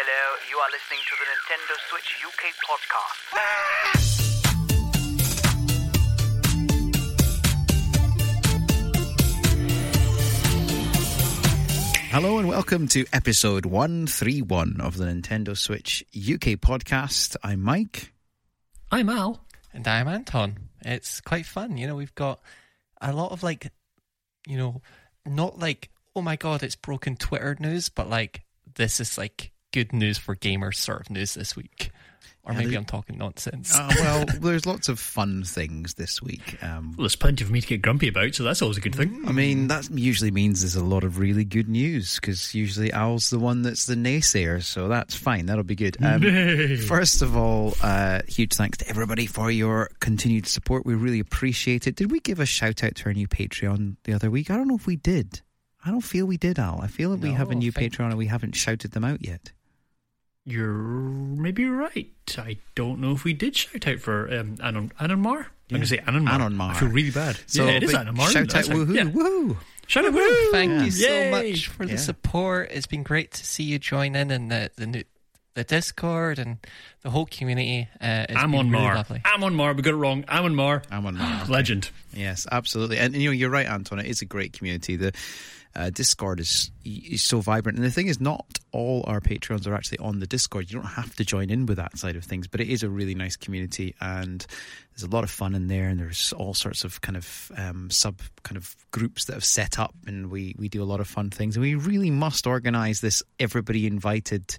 Hello, you are listening to the Nintendo Switch UK podcast. Hello and welcome to episode 131 of the Nintendo Switch UK podcast. I'm Mike. I'm Al. And I'm Anton. It's quite fun. You know, we've got a lot of not like, oh my god, it's broken Twitter news, but like, this is like good news for gamers sort of news this week. Or maybe I'm talking nonsense. Well, there's lots of fun things this week. Well, there's plenty for me to get grumpy about, so that's always a good thing. I mean, that usually means there's a lot of really good news, because usually Al's the one that's the naysayer, so that's fine. That'll be good. First of all, huge thanks to everybody for your continued support. We really appreciate it. Did we give a shout out to our new Patreon the other week? I don't know if we did. I don't feel we did, Al. I feel that we have a new Patreon and we haven't shouted them out yet. You're maybe right. I don't know if we did shout out for Anonmar. I'm going to say Anonmar. I feel really bad. So yeah, it is Anonmar. Shout out, woohoo, yeah. woohoo. Shout out, woohoo. Thank you so Yay. much for the support. It's been great to see you join in the Discord and the whole community. It's been really lovely. Anonmar, we got it wrong. Anonmar. Okay. Legend. Yes, absolutely. And you're right, Anton. It is a great community. The Discord is so vibrant, and the thing is, not all our Patreons are actually on the Discord. You don't have to join in with that side of things, but it is a really nice community, and there's a lot of fun in there, and there's all sorts of kind of sub kind of groups that have set up, and we do a lot of fun things, and we really must organise this everybody invited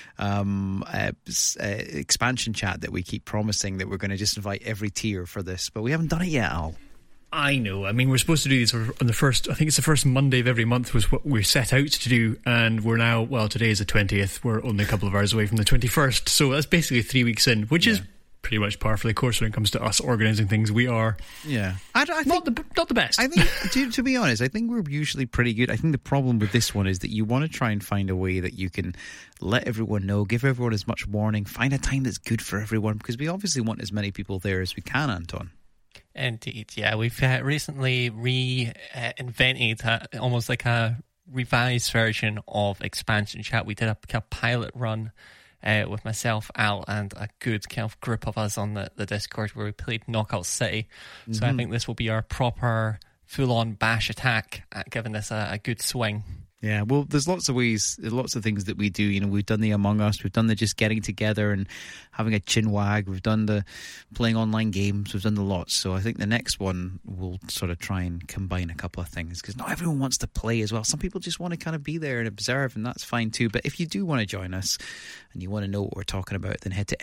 expansion chat that we keep promising that we're going to just invite every tier for this, but we haven't done it yet, Al. I know. I mean, we're supposed to do these on the first, I think it's the first Monday of every month was what we set out to do, and we're now, well, today is the 20th, we're only a couple of hours away from the 21st, so that's basically 3 weeks in, which is pretty much par for the course when it comes to us organising things. We are I think, not the best. I think, to be honest, I think we're usually pretty good. I think the problem with this one is that you want to try and find a way that you can let everyone know, give everyone as much warning, find a time that's good for everyone, because we obviously want as many people there as we can, Anton. Indeed, yeah. We've recently reinvented almost like a revised version of Expansion Chat. We did a pilot run with myself, Al, and a good kind of group of us on the Discord where we played Knockout City. Mm-hmm. So I think this will be our proper full-on bash attack at giving this a good swing. Yeah, well, there's lots of ways, lots of things that we do. You know, we've done the Among Us, we've done the just getting together and having a chin wag, we've done the playing online games, we've done the lots. So I think the next one will sort of try and combine a couple of things, because not everyone wants to play as well. Some people just want to kind of be there and observe, and that's fine too. But if you do want to join us and you want to know what we're talking about, then head to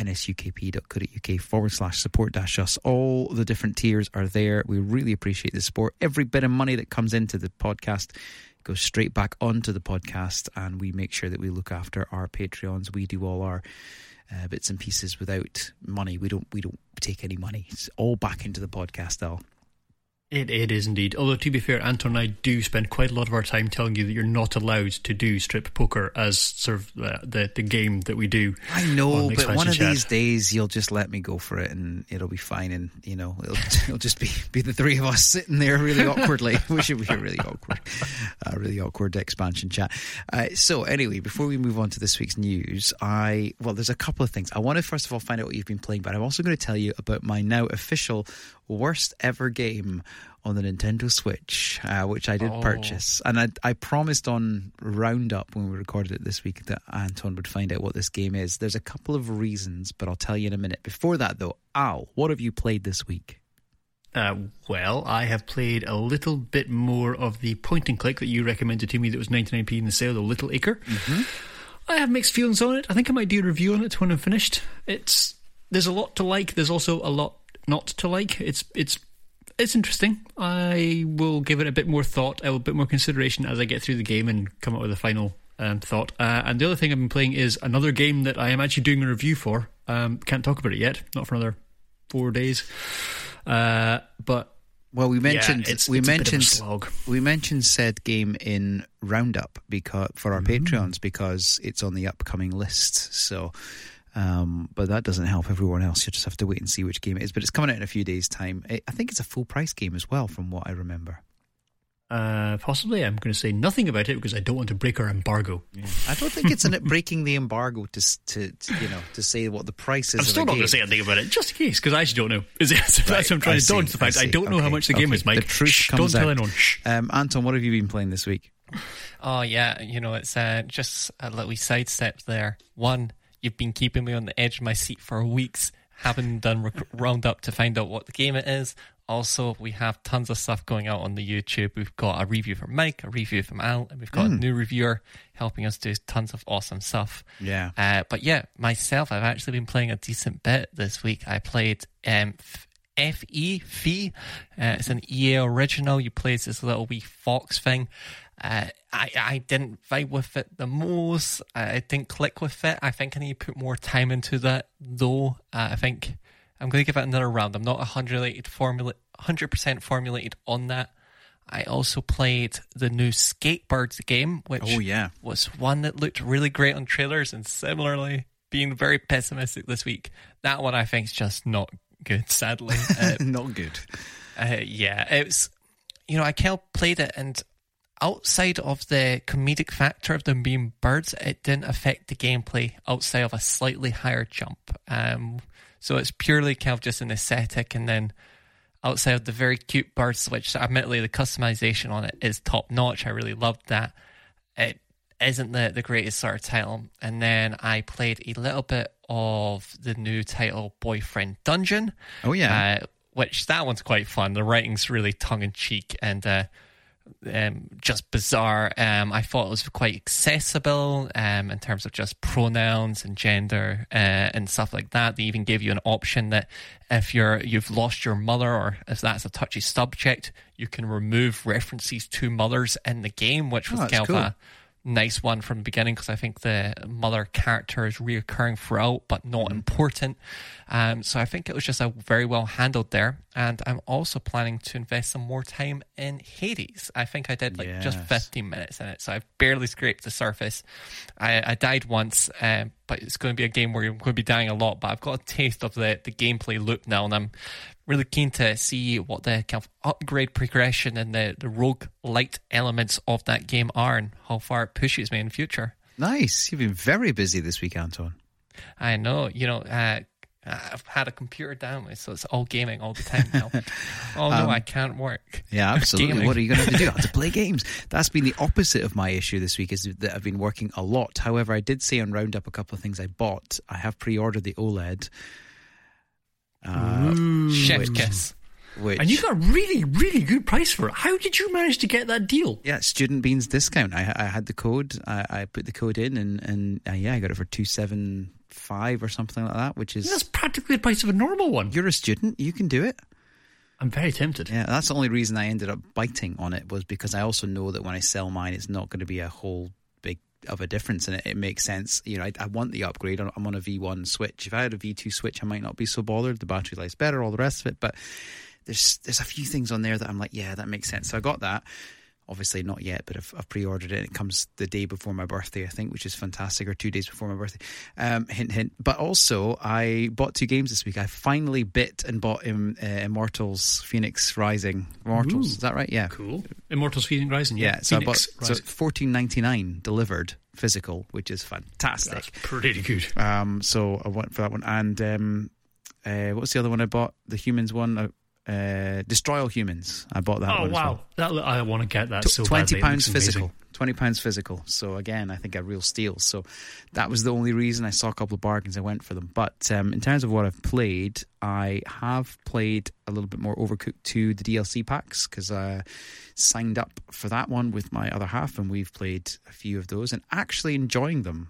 nsukp.co.uk/support-us. All the different tiers are there. We really appreciate the support. Every bit of money that comes into the podcast goes straight back onto the podcast, and we make sure that we look after our Patreons. We do all our bits and pieces without money. We don't take any money. It's all back into the podcast, Al. It is indeed. Although, to be fair, Anton and I do spend quite a lot of our time telling you that you're not allowed to do strip poker as sort of the game that we do. I know, but one of these days you'll just let me go for it and it'll be fine, and, you know, it'll just be the three of us sitting there really awkwardly, which would be a really awkward expansion chat. So anyway, before we move on to this week's news, there's a couple of things. I want to first of all find out what you've been playing, but I'm also going to tell you about my now official worst ever game on the Nintendo Switch, which I did purchase, and I promised on Roundup when we recorded it this week that Anton would find out what this game is. There's a couple of reasons, but I'll tell you in a minute. Before that though, Al, what have you played this week? Well, I have played a little bit more of the point and click that you recommended to me that was 99p in the sale, the Little Acre. Mm-hmm. I have mixed feelings on it. I think I might do a review on it when I'm finished. There's a lot to like, there's also a lot not to like. It's interesting. I will give it a bit more thought, a bit more consideration as I get through the game and come up with a final thought. And the other thing I've been playing is another game that I am actually doing a review for. Can't talk about it yet, not for another 4 days. But well, we mentioned we mentioned said game in Roundup for our Patreons, because it's on the upcoming list. So. But that doesn't help everyone else. You just have to wait and see which game it is. But it's coming out in a few days' time. I think it's a full price game as well, from what I remember. Possibly. I'm going to say nothing about it because I don't want to break our embargo. Yeah. I don't think it's in it breaking the embargo to say what the price is. I'm still not going to say anything about it, just in case, because I actually don't know. That's what I'm trying to dodge the fact. I don't know how much the game is, Mike. The truth don't comes tell out. anyone. Anton, what have you been playing this week? Oh, yeah, it's just a little sidestep there. One, you've been keeping me on the edge of my seat for weeks, haven't done roundup to find out what the game it is. Also, we have tons of stuff going out on the YouTube. We've got a review from Mike, a review from Al, and we've got a new reviewer helping us do tons of awesome stuff. Yeah. But yeah, myself, I've actually been playing a decent bit this week. I played Fee. It's an EA original. You play as this little wee fox thing. I didn't vibe with it the most. I didn't click with it. I think I need to put more time into that, though. I think I'm going to give it another round. I'm not 100% formulated on that. I also played the new Skatebirds game, which was one that looked really great on trailers, and similarly being very pessimistic this week. That one I think is just not good, sadly. Not good. Yeah, it was, I kind of played it, and outside of the comedic factor of them being birds, it didn't affect the gameplay outside of a slightly higher jump. So it's purely kind of just an aesthetic, and then outside of the very cute birds, which admittedly the customization on it is top notch. I really loved that. It isn't the greatest sort of title. And then I played a little bit of the new title Boyfriend Dungeon. Oh yeah. Which that one's quite fun. The writing's really tongue-in-cheek and just bizarre. I thought it was quite accessible in terms of just pronouns and gender and stuff like that. They even gave you an option that if you've lost your mother, or if that's a touchy subject, you can remove references to mothers in the game, which was kind of a nice one from the beginning, because I think the mother character is reoccurring throughout but not important. So I think it was just a very well handled there. And I'm also planning to invest some more time in Hades. I think I did just 15 minutes in it, so I've barely scraped the surface. I died once, but it's going to be a game where you're going to be dying a lot, but I've got a taste of the gameplay loop now, and I'm really keen to see what the kind of upgrade progression and the roguelite elements of that game are, and how far it pushes me in the future. Nice. You've been very busy this week, Anton. I know. I've had a computer down, so it's all gaming all the time now. No, I can't work. Yeah, absolutely. Gaming. What are you going to have to do? I have to play games. That's been the opposite of my issue this week, is that I've been working a lot. However, I did say on Roundup a couple of things I bought. I have pre-ordered the OLED. Chef's kiss. And you got a really, really good price for it. How did you manage to get that deal? Yeah, Student Beans discount. I had the code. I put the code in, and I got it for $275 or something like that, which is... That's practically the price of a normal one. You're a student. You can do it. I'm very tempted. Yeah, that's the only reason I ended up biting on it, was because I also know that when I sell mine, it's not going to be a whole big of a difference, and it makes sense. I want the upgrade. I'm on a V1 Switch. If I had a V2 Switch, I might not be so bothered. The battery life's better, all the rest of it, but there's a few things on there that I'm like, yeah, that makes sense. So I got that. Obviously not yet, but I've pre-ordered it. It comes the day before my birthday, I think, which is fantastic, or 2 days before my birthday. Hint, hint. But also, I bought 2 games this week. I finally bit and bought Immortals Phoenix Rising. Immortals, is that right? Yeah. Cool. Immortals Phoenix Rising, yeah. So Phoenix I bought $14.99 delivered physical, which is fantastic. That's pretty good. So I went for that one. And what's the other one I bought? The humans one. Destroy All Humans. I bought that one. Oh wow, as well. I want to get that so badly. £20 physical. £20 physical. So again, I think a real steal. So that was the only reason. I saw a couple of bargains, I went for them. But in terms of what I've played, I have played a little bit more Overcooked 2, the DLC packs, because I signed up for that one with my other half, and we've played a few of those and actually enjoying them.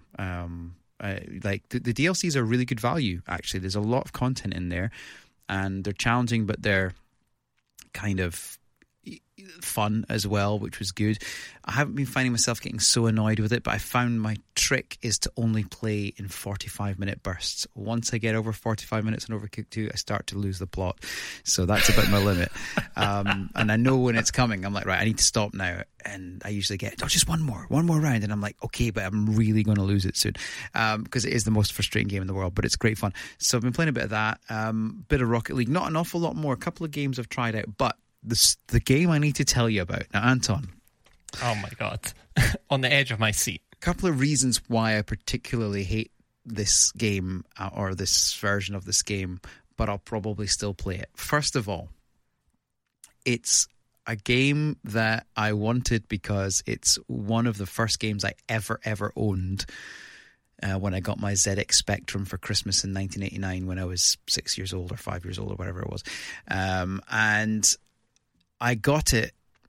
Like the DLCs are really good value. Actually, there's a lot of content in there. And they're challenging, but they're kind of fun as well, which was good. I haven't been finding myself getting so annoyed with it, but I found my trick is to only play in 45-minute bursts. Once I get over 45 minutes on Overcooked 2, I start to lose the plot. So that's about my limit. And I know when it's coming. I'm like, right, I need to stop now. And I usually get, just one more round. And I'm like, okay, but I'm really going to lose it soon. Because it is the most frustrating game in the world, but it's great fun. So I've been playing a bit of that. Bit of Rocket League. Not an awful lot more. A couple of games I've tried out, but the game I need to tell you about. Now, Anton. Oh my God. On the edge of my seat. A couple of reasons why I particularly hate this game or this version of this game, but I'll probably still play it. First of all, it's a game that I wanted because it's one of the first games I ever owned when I got my ZX Spectrum for Christmas in 1989 when I was 6 years old or 5 years old or whatever it was. And I got it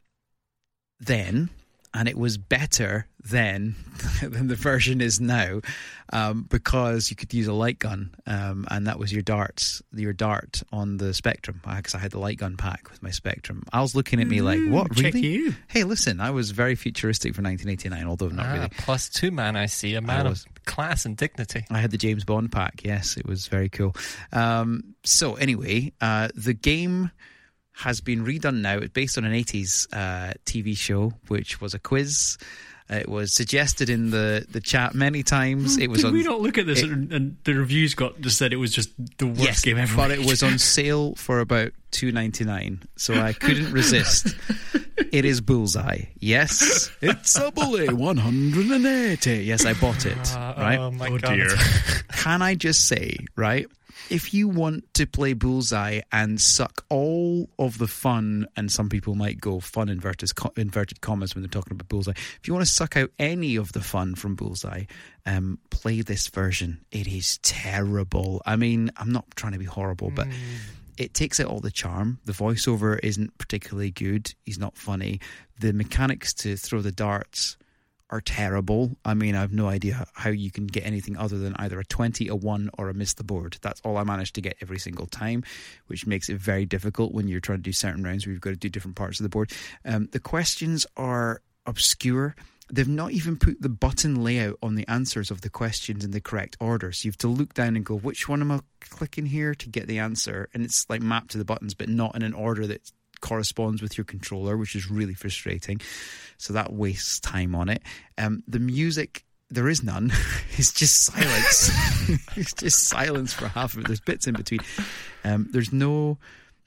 then, and it was better then than the version is now, because you could use a light gun, and that was your dart on the Spectrum, because I had the light gun pack with my Spectrum. Al's looking at me like, what, really? Check you. Hey, listen, I was very futuristic for 1989, although not really. +2 man, I see. A man of class and dignity. I had the James Bond pack, yes, it was very cool. So anyway, the game has been redone now. It's based on an 80s TV show, which was a quiz. It was suggested in the chat many times. It was. Did we not look at this and the reviews just said it was just the worst game ever? But it was on sale for about $2.99, so I couldn't resist. It is Bullseye. Yes, it's a bully 180. Yes, I bought it. Right? Oh my God. Dear. Can I just say, right? If you want to play Bullseye and suck all of the fun, and some people might go fun inverted commas when they're talking about Bullseye. If you want to suck out any of the fun from Bullseye, play this version. It is terrible. I mean, I'm not trying to be horrible, but it takes out all the charm. The voiceover isn't particularly good. He's not funny. The mechanics to throw the darts are terrible. I mean, I have no idea how you can get anything other than either a 20, a 1, or a miss the board. That's all I managed to get every single time, which makes it very difficult when you're trying to do certain rounds where you've got to do different parts of the board. The questions are obscure. They've not even put the button layout on the answers of the questions in the correct order. So you have to look down and go, which one am I clicking here to get the answer? And it's like mapped to the buttons, but not in an order that corresponds with your controller, which is really frustrating. So that wastes time on it. The music, there is none. It's just silence. It's just silence for half of it. There's bits in between. There's no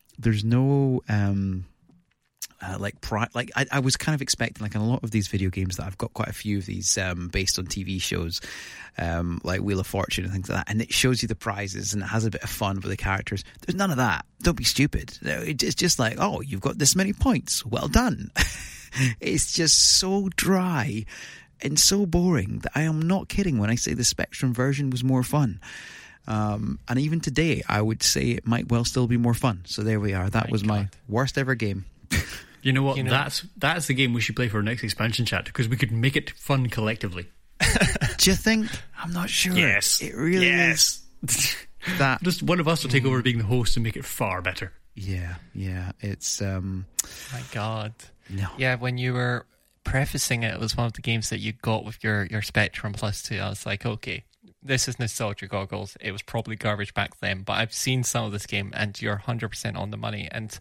I was kind of expecting, like in a lot of these video games that I've got quite a few of these based on TV shows, like Wheel of Fortune and things like that, and it shows you the prizes and it has a bit of fun with the characters. There's none of that. Don't be stupid. It's just like, oh, you've got this many points. Well done. It's just so dry and so boring that I am not kidding when I say the Spectrum version was more fun. And even today, I would say it might well still be more fun. So there we are. That was my worst ever game. You know what? That's the game we should play for our next expansion chat, because we could make it fun collectively. Do you think? I'm not sure. Yes. It really is. That just one of us will take over being the host and make it far better. Yeah. It's My God. No. Yeah, when you were prefacing it, it was one of the games that you got with your Spectrum +2. I was like, okay, this is nostalgia goggles. It was probably garbage back then, but I've seen some of this game and you're 100% on the money. And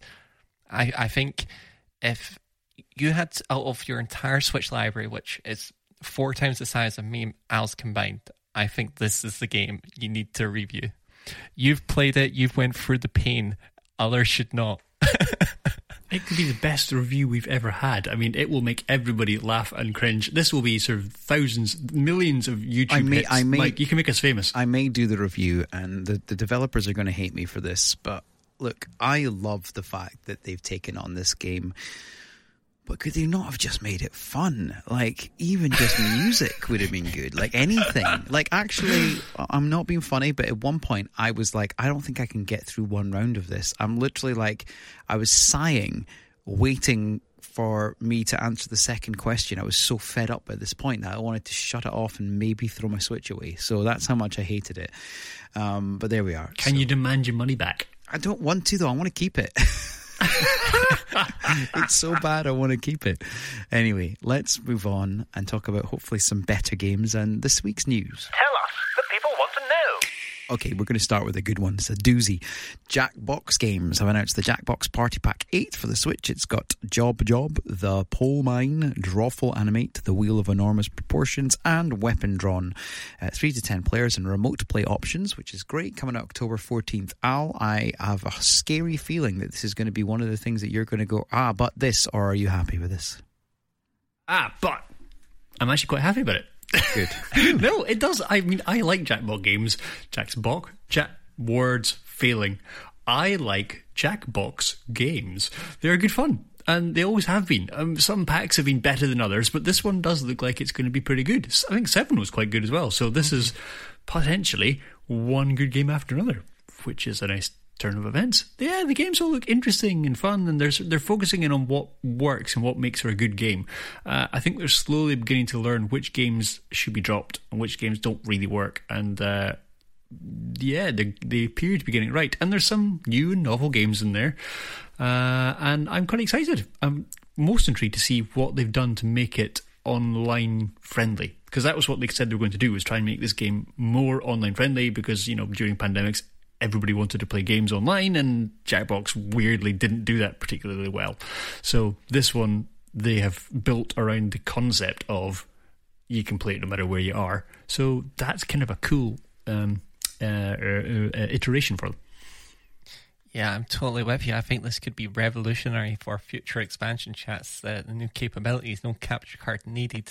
I think if you had, out of your entire Switch library, which is 4 times the size of me and Al's combined, I think this is the game you need to review. You've played it, you've went through the pain. Others should not. It could be the best review we've ever had. I mean, it will make everybody laugh and cringe. This will be sort of thousands, millions of YouTube hits. Mike, you can make us famous. I may do the review, and the developers are going to hate me for this, but look, I love the fact that they've taken on this game. But could they not have just made it fun? Like, even just music would have been good. Like, anything. Like, actually, I'm not being funny, but at one point, I was like, I don't think I can get through one round of this. I'm literally like, I was sighing, waiting for me to answer the second question. I was so fed up at this point that I wanted to shut it off and maybe throw my Switch away. So that's how much I hated it. But there we are. Can you demand your money back? I don't want to, though. I want to keep it. It's so bad I want to keep it. Anyway, let's move on and talk about hopefully some better games and this week's news. Tell us, the people want to know. Okay, we're going to start with a good one. It's a doozy. Jackbox Games have announced the Jackbox Party Pack 8 for the Switch. It's got Job, The Pole Mine, Drawful Animate, The Wheel of Enormous Proportions, and Weapon Drawn. 3 to 10 players and remote play options, which is great. Coming out October 14th. Al, I have a scary feeling that this is going to be one of the things that you're going to go, but this, or are you happy with this? But I'm actually quite happy about it. Good. No, it does. I mean, I like Jackbox Games. Words failing. I like Jackbox Games. They're good fun, and they always have been. Some packs have been better than others, but this one does look like it's going to be pretty good. I think 7 was quite good as well, so this is potentially one good game after another, which is a nice turn of events. Yeah, the games all look interesting and fun, and they're focusing in on what works and what makes for a good game. I think they're slowly beginning to learn which games should be dropped and which games don't really work, and they appear to be getting it right. And there's some new and novel games in there, and I'm quite excited. I'm most intrigued to see what they've done to make it online friendly, because that was what they said they were going to do, was try and make this game more online friendly, because during pandemics everybody wanted to play games online, and Jackbox weirdly didn't do that particularly well. So this one, they have built around the concept of you can play it no matter where you are. So that's kind of a cool iteration for them. Yeah, I'm totally with you. I think this could be revolutionary for future expansion chats. The new capabilities, no capture card needed.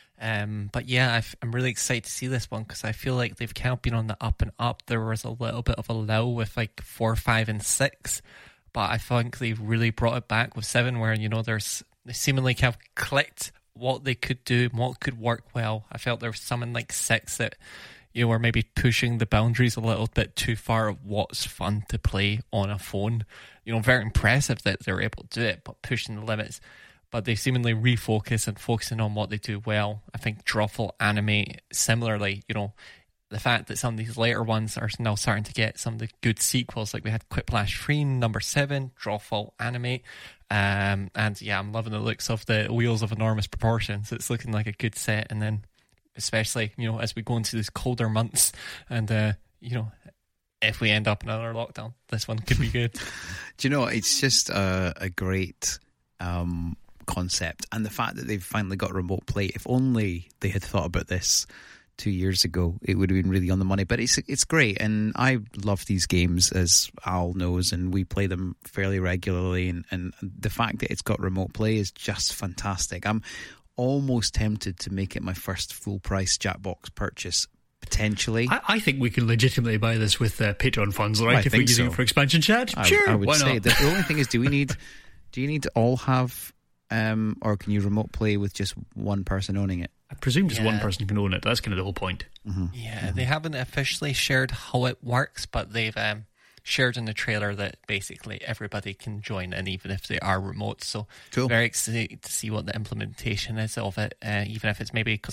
But yeah, I'm really excited to see this one, because I feel like they've kind of been on the up and up. There was a little bit of a lull with like 4, 5, and 6, but I think they've really brought it back with 7, where they seemingly kind of clicked what they could do and what could work well. I felt there was some in like 6 that were maybe pushing the boundaries a little bit too far of what's fun to play on a phone. Very impressive that they're able to do it, but pushing the limits. But they seemingly refocus and focusing on what they do well. I think Drawful Animate, similarly, the fact that some of these later ones are now starting to get some of the good sequels, like we had Quiplash 3, number 7, Drawful Animate. And yeah, I'm loving the looks of the Wheels of Enormous Proportions. It's looking like a good set. And then, especially, as we go into these colder months, and, if we end up in another lockdown, this one could be good. Do you know, it's just a great concept, and the fact that they've finally got remote play. If only they had thought about this 2 years ago, it would have been really on the money. But it's great, and I love these games, as Al knows, and we play them fairly regularly, and the fact that it's got remote play is just fantastic. I'm almost tempted to make it my first full price Jackbox purchase, potentially. I think we can legitimately buy this with Patreon funds, right? If we're using it for expansion chat, sure, I would why say not? the only thing is, do you need to all have or can you remote play with just one person owning it? I presume just one person can own it. That's kind of the whole point. Mm-hmm. Yeah, they haven't officially shared how it works, but they've shared in the trailer that basically everybody can join in, even if they are remote. So cool. Very excited to see what the implementation is of it, even if it's maybe, because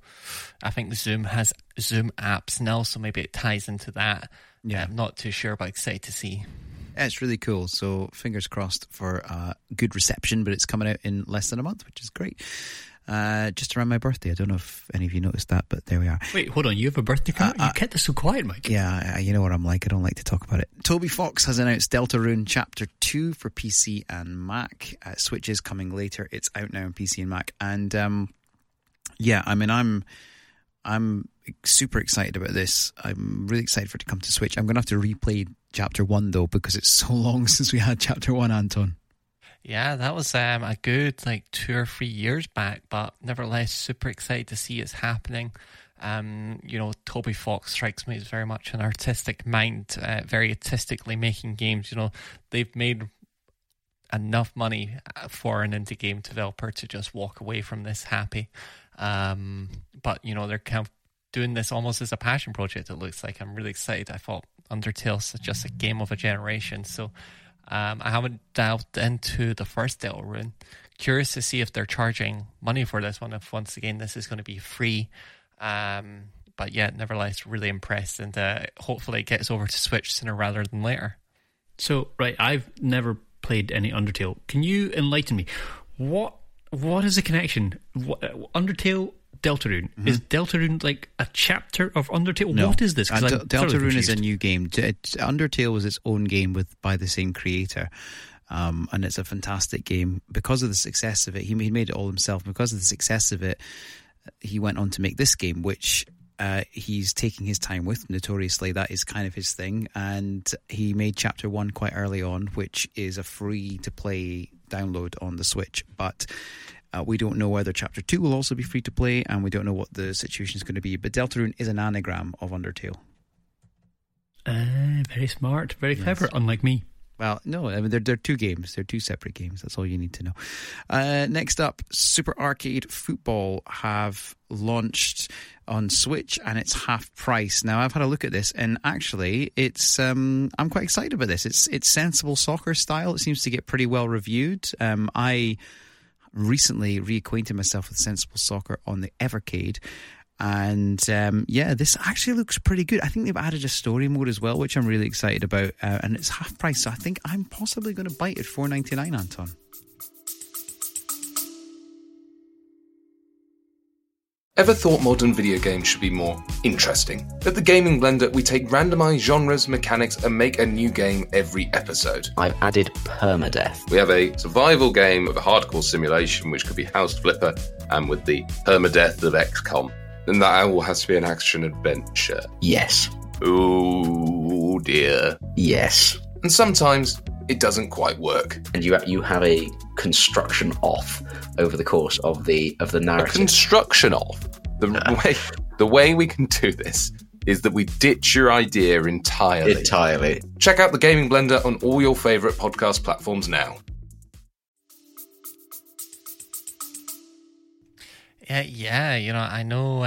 I think Zoom has Zoom apps now, so maybe it ties into that. Yeah, I'm not too sure, but excited to see. Yeah, it's really cool. So fingers crossed for good reception, but it's coming out in less than a month, which is great. Just around my birthday. I don't know if any of you noticed that, but there we are. Wait, hold on. You have a birthday coming? You kept this so quiet, Mike. Yeah, you know what I'm like. I don't like to talk about it. Toby Fox has announced Deltarune Chapter 2 for PC and Mac. Switch is coming later. It's out now on PC and Mac. And yeah, I mean, I'm super excited about this. I'm really excited for it to come to Switch. I'm going to have to replay Chapter 1, though, because it's so long since we had Chapter 1, Anton. Yeah, that was a good 2 or 3 years back, but nevertheless super excited to see it's happening. Toby Fox strikes me as very much an artistic mind, very artistically making games. They've made enough money for an indie game developer to just walk away from this happy. But they're kind of doing this almost as a passion project, it looks like. I'm really excited. I thought Undertale's just a game of a generation, so I haven't delved into the first Deltarune. Curious to see if they're charging money for this one, if once again this is going to be free. But yeah, nevertheless, really impressed, and hopefully it gets over to Switch sooner rather than later. So, right, I've never played any Undertale. Can you enlighten me? What is the connection? Undertale Deltarune. Is Deltarune like a chapter of Undertale? No. What is this? 'Cause I'm thoroughly Deltarune is a confused. new game. Undertale was its own game by the same creator. And it's a fantastic game. Because of the success of it, he made it all himself. Because of the success of it, he went on to make this game, which he's taking his time with. Notoriously, that is kind of his thing. And he made Chapter 1 quite early on, which is a free-to-play download on the Switch. But we don't know whether Chapter 2 will also be free-to-play, and we don't know what the situation is going to be. But Deltarune is an anagram of Undertale. Very smart, very clever, unlike me. Well, no, I mean, they're two games. They're two separate games. That's all you need to know. Next up, Super Arcade Football have launched on Switch, and it's half price. Now, I've had a look at this, and actually, it's I'm quite excited about this. It's sensible soccer style. It seems to get pretty well reviewed. I recently reacquainted myself with sensible soccer on the Evercade. And this actually looks pretty good. I think they've added a story mode as well, which I'm really excited about. And it's half price, so I think I'm possibly going to bite at $4.99, Anton. Ever thought modern video games should be more interesting? At the Gaming Blender, we take randomized genres, mechanics, and make a new game every episode. I've added permadeath. We have a survival game of a hardcore simulation, which could be House Flipper, and with the permadeath of XCOM. And that all has to be an action adventure. Yes. Oh dear. Yes. And sometimes it doesn't quite work. And you have a construction off over the course of the narrative. A construction off. The way we can do this is that we ditch your idea entirely. Check out the Gaming Blender on all your favourite podcast platforms now. Yeah, I know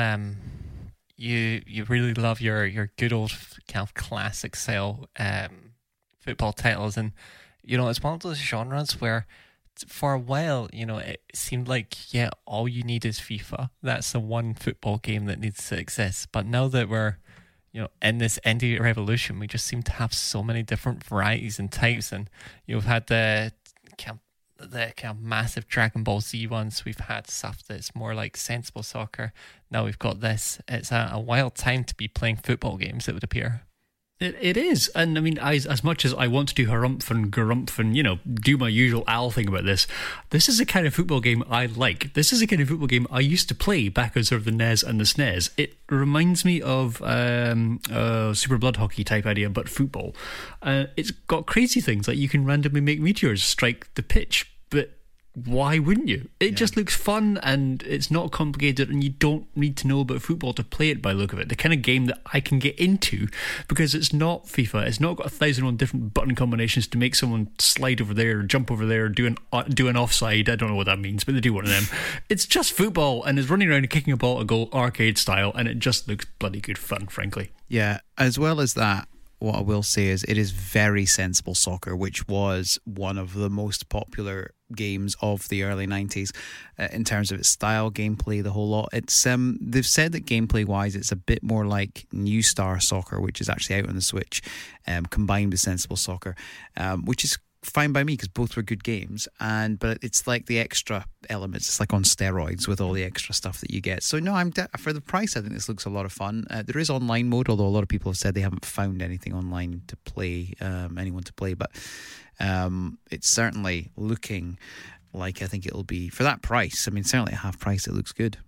you really love your good old kind of classic style football titles, and it's one of those genres where for a while it seemed like all you need is FIFA. That's the one football game that needs to exist. But now that we're in this indie revolution, we just seem to have so many different varieties and types, and you've had the kind of massive Dragon Ball Z ones. We've had stuff that's more like sensible soccer. Now we've got this. It's a wild time to be playing football games, it would appear. It is. And I mean, as much as I want to do harumph and garumph and, do my usual Al thing about this is a kind of football game I like. This is a kind of football game I used to play back on sort of the NES and the SNES. It reminds me of Super Blood Hockey type idea, but football. It's got crazy things, like you can randomly make meteors strike the pitch, but why wouldn't you? It just looks fun, and it's not complicated, and you don't need to know about football to play it by the look of it. The kind of game that I can get into, because it's not FIFA. It's not got 1,001 different button combinations to make someone slide over there, jump over there, do an offside. I don't know what that means, but they do one of them. It's just football, and it's running around and kicking a ball at goal, arcade style, and it just looks bloody good fun, frankly. Yeah, as well as that, what I will say is it is very sensible soccer, which was one of the most popular games of the early 90s in terms of its style, gameplay, the whole lot. It's they've said that gameplay wise it's a bit more like New Star Soccer, which is actually out on the Switch, combined with sensible soccer, which is fine by me because both were good games, but it's like the extra elements. It's like on steroids with all the extra stuff that you get. So no, for the price, I think this looks a lot of fun. There is online mode, although a lot of people have said they haven't found anything online to play, anyone to play. But it's certainly looking like I think it'll be for that price. I mean, certainly at half price, it looks good.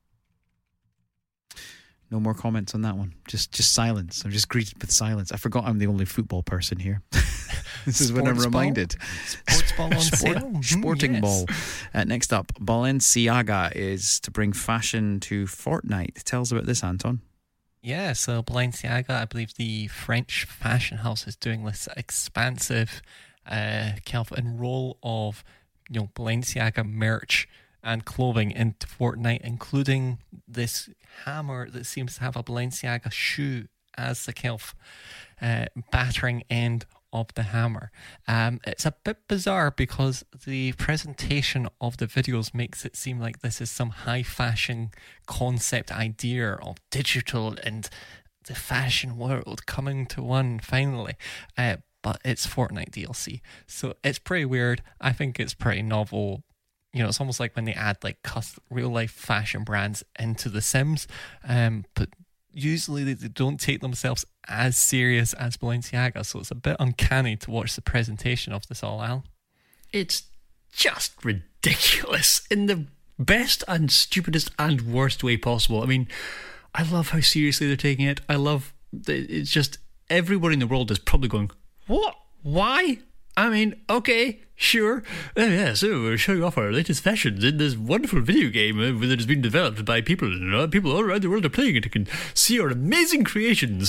No more comments on that one. Just silence. I'm just greeted with silence. I forgot I'm the only football person here. This is when I'm reminded. Sports ball on sale. Sporting Yes. ball. Next up, Balenciaga is to bring fashion to Fortnite. Tell us about this, Anton. Yeah, so Balenciaga, I believe the French fashion house, is doing this expansive kind of enroll of Balenciaga merch and clothing into Fortnite, including this hammer that seems to have a Balenciaga shoe as the kind of battering end of the hammer. It's a bit bizarre because the presentation of the videos makes it seem like this is some high fashion concept idea of digital and the fashion world coming to one finally. But it's Fortnite DLC, so it's pretty weird. I think it's pretty novel. it's almost like when they add like real life fashion brands into The Sims, but usually they don't take themselves as serious as Balenciaga, so it's a bit uncanny to watch the presentation of this all, Al. It's just ridiculous in the best and stupidest and worst way possible. I mean, I love how seriously they're taking it. I love it's just everyone in the world is probably going, what? Why? I mean, okay, sure. So we're showing off our latest fashions in this wonderful video game that has been developed by people. People all around the world are playing it and can see our amazing creations.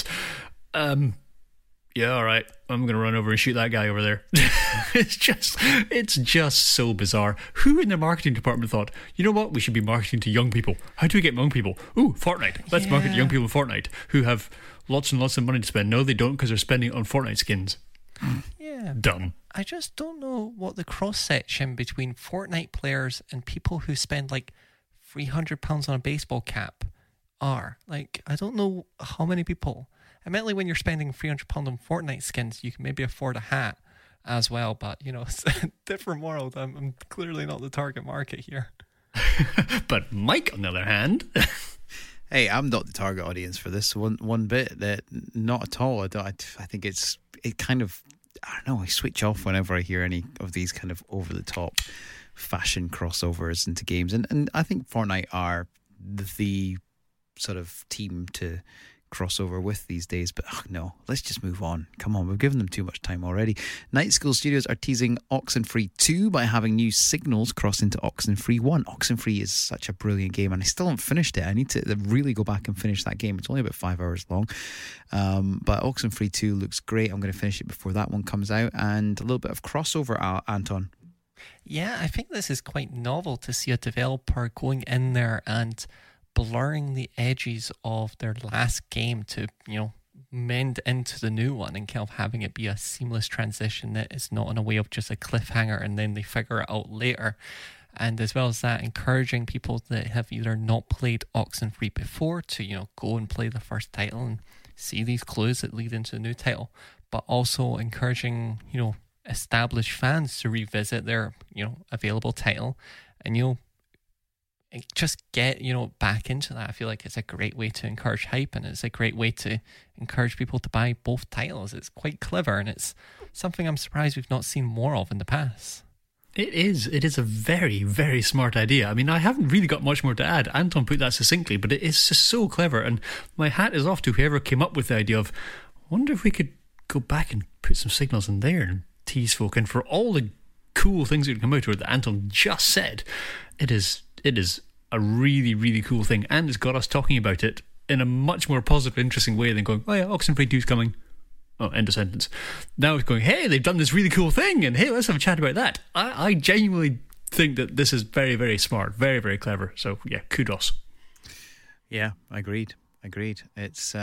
Yeah, all right. I'm going to run over and shoot that guy over there. It's just so bizarre. Who in the marketing department thought, you know what, we should be marketing to young people? How do we get young people? Ooh, Fortnite. Let's market to young people in Fortnite who have lots and lots of money to spend. No, they don't, because they're spending it on Fortnite skins. Yeah. Dumb. I just don't know what the cross-section between Fortnite players and people who spend like £300 on a baseball cap are. Like, I don't know how many people. Admittedly, when you're spending £300 on Fortnite skins, you can maybe afford a hat as well, but, it's a different world. I'm clearly not the target market here. But Mike, on the other hand... Hey, I'm not the target audience for this one bit. Not at all. I think it kind of, I don't know, I switch off whenever I hear any of these kind of over-the-top fashion crossovers into games. And I think Fortnite are the sort of team to crossover with these days, but no, let's just move on. Come on, we've given them too much time already. Night School Studios are teasing Oxenfree 2 by having new signals cross into Oxenfree 1. Oxenfree is such a brilliant game, and I still haven't finished it. I need to really go back and finish that game. It's only about 5 hours long, but Oxenfree 2 looks great. I'm going to finish it before that one comes out, and a little bit of crossover, Anton. Yeah, I think this is quite novel to see a developer going in there and blurring the edges of their last game to, mend into the new one and kind of having it be a seamless transition that is not in a way of just a cliffhanger and then they figure it out later. And as well as that, encouraging people that have either not played Oxenfree before to, go and play the first title and see these clues that lead into the new title, but also encouraging, established fans to revisit their, available title and, just get, back into that. I feel like it's a great way to encourage hype, and it's a great way to encourage people to buy both titles. It's quite clever, and it's something I'm surprised we've not seen more of in the past. It is a very, very smart idea. I mean, I haven't really got much more to add. Anton put that succinctly, but it is just so clever, and my hat is off to whoever came up with the idea of, I wonder if we could go back and put some signals in there and tease folk, and for all the cool things that come out of it that Anton just said, it is a really, really cool thing, and it's got us talking about it in a much more positive, interesting way than going, oh yeah, Oxenfree 2's coming. Oh, end of sentence. Now it's going, hey, they've done this really cool thing, and hey, let's have a chat about that. I genuinely think that this is very, very smart, very, very clever. So yeah, kudos. Yeah, agreed. It's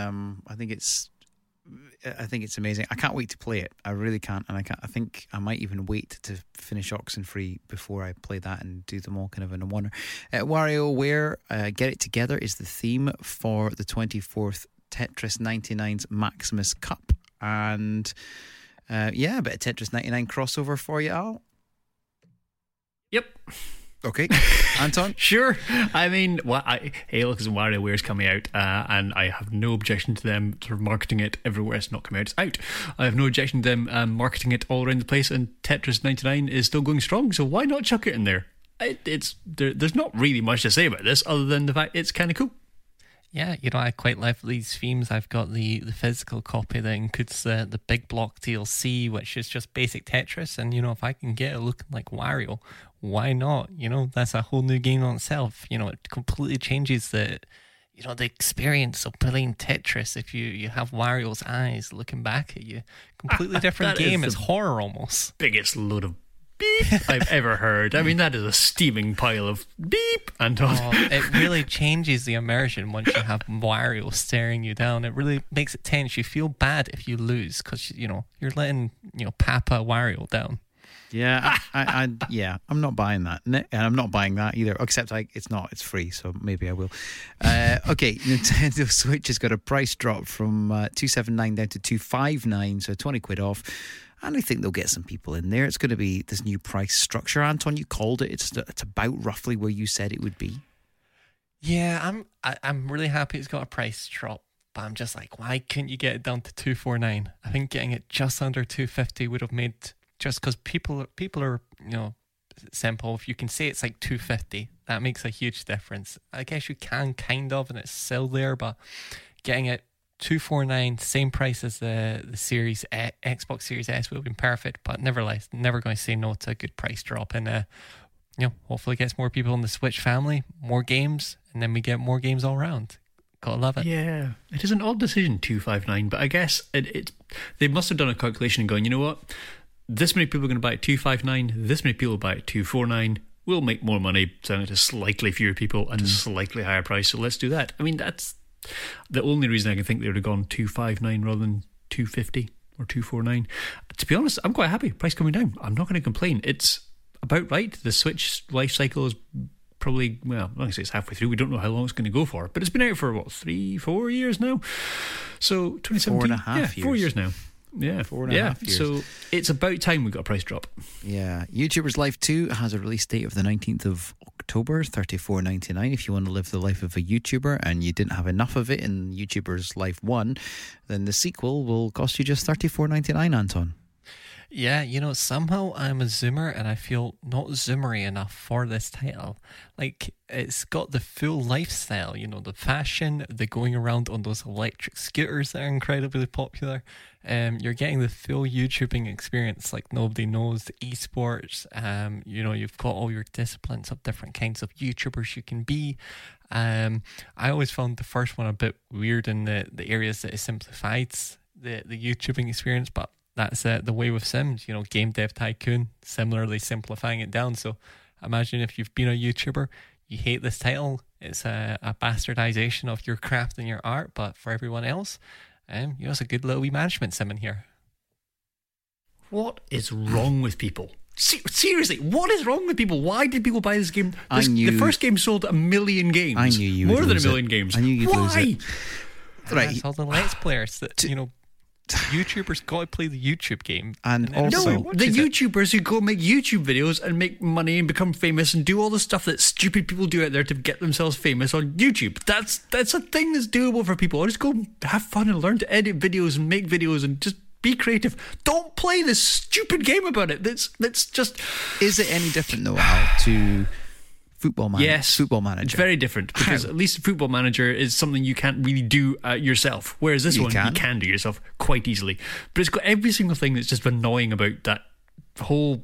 I think it's amazing. I can't wait to play it. I really can't, and I think I might even wait to finish Oxenfree before I play that and do them all kind of in a one. WarioWare Get It Together is the theme for the 24th Tetris 99's Maximus Cup, and a bit of Tetris 99 crossover for you, Al. Yep. Okay, Anton? Sure. I mean, Halo because WarioWare is coming out, and I have no objection to them sort of marketing it everywhere it's not coming out. It's out. I have no objection to them marketing it all around the place, and Tetris 99 is still going strong, so why not chuck it in there? There's not really much to say about this other than the fact it's kind of cool. Yeah, I quite love these themes. I've got the physical copy that includes the big block DLC, which is just basic Tetris. And, if I can get it looking like Wario, why not? That's a whole new game on itself. It completely changes the experience of playing Tetris if you have Wario's eyes looking back at you. Completely different game. It's horror almost. Biggest load of beep I've ever heard. I mean, that is a steaming pile of beep, Anton. It really changes the immersion once you have Wario staring you down. It really makes it tense. You feel bad if you lose because you're letting Papa Wario down. Yeah, I'm not buying that, and I'm not buying that either. Except it's free, so maybe I will. Okay, Nintendo Switch has got a price drop from $279 down to $259, so 20 quid off. And I think they'll get some people in there. It's going to be this new price structure. Anton, you called it. It's about roughly where you said it would be. Yeah, I'm really happy it's got a price drop, but I'm just like, why couldn't you get it down to $249? I think getting it just under $250 would have made, just because people are, simple. If you can say it's like $250, that makes a huge difference. I guess you can kind of, and it's still there, but getting it $249, same price as the Series Xbox Series S would have been perfect. But nevertheless, never going to say no to a good price drop, and hopefully gets more people in the Switch family, more games, and then we get more games all around. Gotta love it. Yeah, it is an odd decision, $259, but I guess they must have done a calculation and going, you know what? This many people are going to buy it $259. This many people will buy it $249. We'll make more money selling it to slightly fewer people at a slightly higher price. So let's do that. I mean, that's the only reason I can think they would have gone $259 rather than $250 or $249. To be honest, I'm quite happy. Price coming down. I'm not going to complain. It's about right. The Switch life cycle is probably, well, I'm going to say it's halfway through. We don't know how long it's going to go for, but it's been out for 3-4 years now. So 2017, 4.5 years. 4 years now. Yeah, 4.5 years. So it's about time we got a price drop. Yeah, YouTuber's Life 2 has a release date of the 19th of October, $34.99. If you want to live the life of a YouTuber and you didn't have enough of it in YouTuber's Life 1, then the sequel will cost you just $34.99, Anton. Yeah, somehow I'm a Zoomer and I feel not Zoomery enough for this title. Like, it's got the full lifestyle, the fashion, the going around on those electric scooters that are incredibly popular. You're getting the full YouTubing experience like nobody knows, the esports. You've got all your disciplines of different kinds of YouTubers you can be. I always found the first one a bit weird in the areas that it simplifies the YouTubing experience, but that's the way with Sims, Game Dev Tycoon, similarly simplifying it down. So imagine if you've been a YouTuber, you hate this title, it's a bastardization of your craft and your art, but for everyone else, it's a good little wee management sim in here. What is wrong with people? Seriously, what is wrong with people? Why did people buy this game? The first game sold 1 million games. I knew you more would than lose 1 million games. I knew you'd lose it. Right. That's all the Let's Players that, YouTubers got to play the YouTube game. And also, the YouTubers who go make YouTube videos and make money and become famous and do all the stuff that stupid people do out there to get themselves famous on YouTube. That's a thing that's doable for people. Just go have fun and learn to edit videos and make videos and just be creative. Don't play this stupid game about it. That's just... Is it any different though, Al, to Football Manager? Yes, Football Manager. It's very different because at least Football Manager is something you can't really do yourself, whereas this you can do yourself quite easily. But it's got every single thing that's just annoying about that whole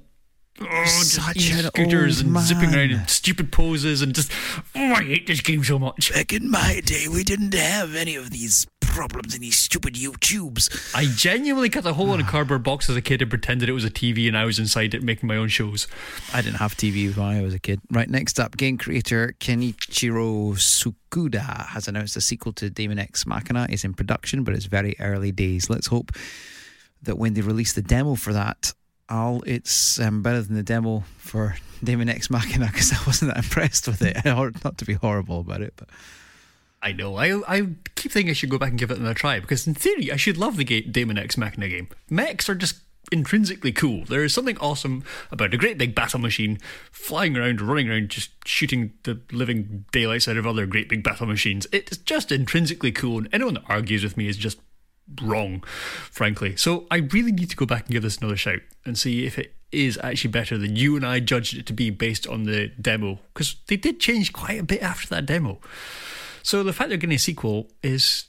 such scooters and zipping around in stupid poses and just I hate this game so much. Back in my day, we didn't have any of these problems in these stupid YouTubes. I genuinely cut a hole in a cardboard box as a kid and pretended it was a TV and I was inside it making my own shows. I didn't have TV when I was a kid. Right, next up, game creator Kenichiro Tsukuda has announced a sequel to Daemon X Machina is in production, but it's very early days. Let's hope that when they release the demo for that, it's better than the demo for Daemon X Machina, because I wasn't that impressed with it. Not to be horrible about it, but I know. I keep thinking I should go back and give it another try, because in theory I should love the Daemon X Machina game. Mechs are just intrinsically cool. There is something awesome about a great big battle machine flying around, running around, just shooting the living daylights out of other great big battle machines. It's just intrinsically cool, and anyone that argues with me is just wrong, frankly. So I really need to go back and give this another shout and see if it is actually better than you and I judged it to be based on the demo, because they did change quite a bit after that demo. So the fact they're getting a sequel is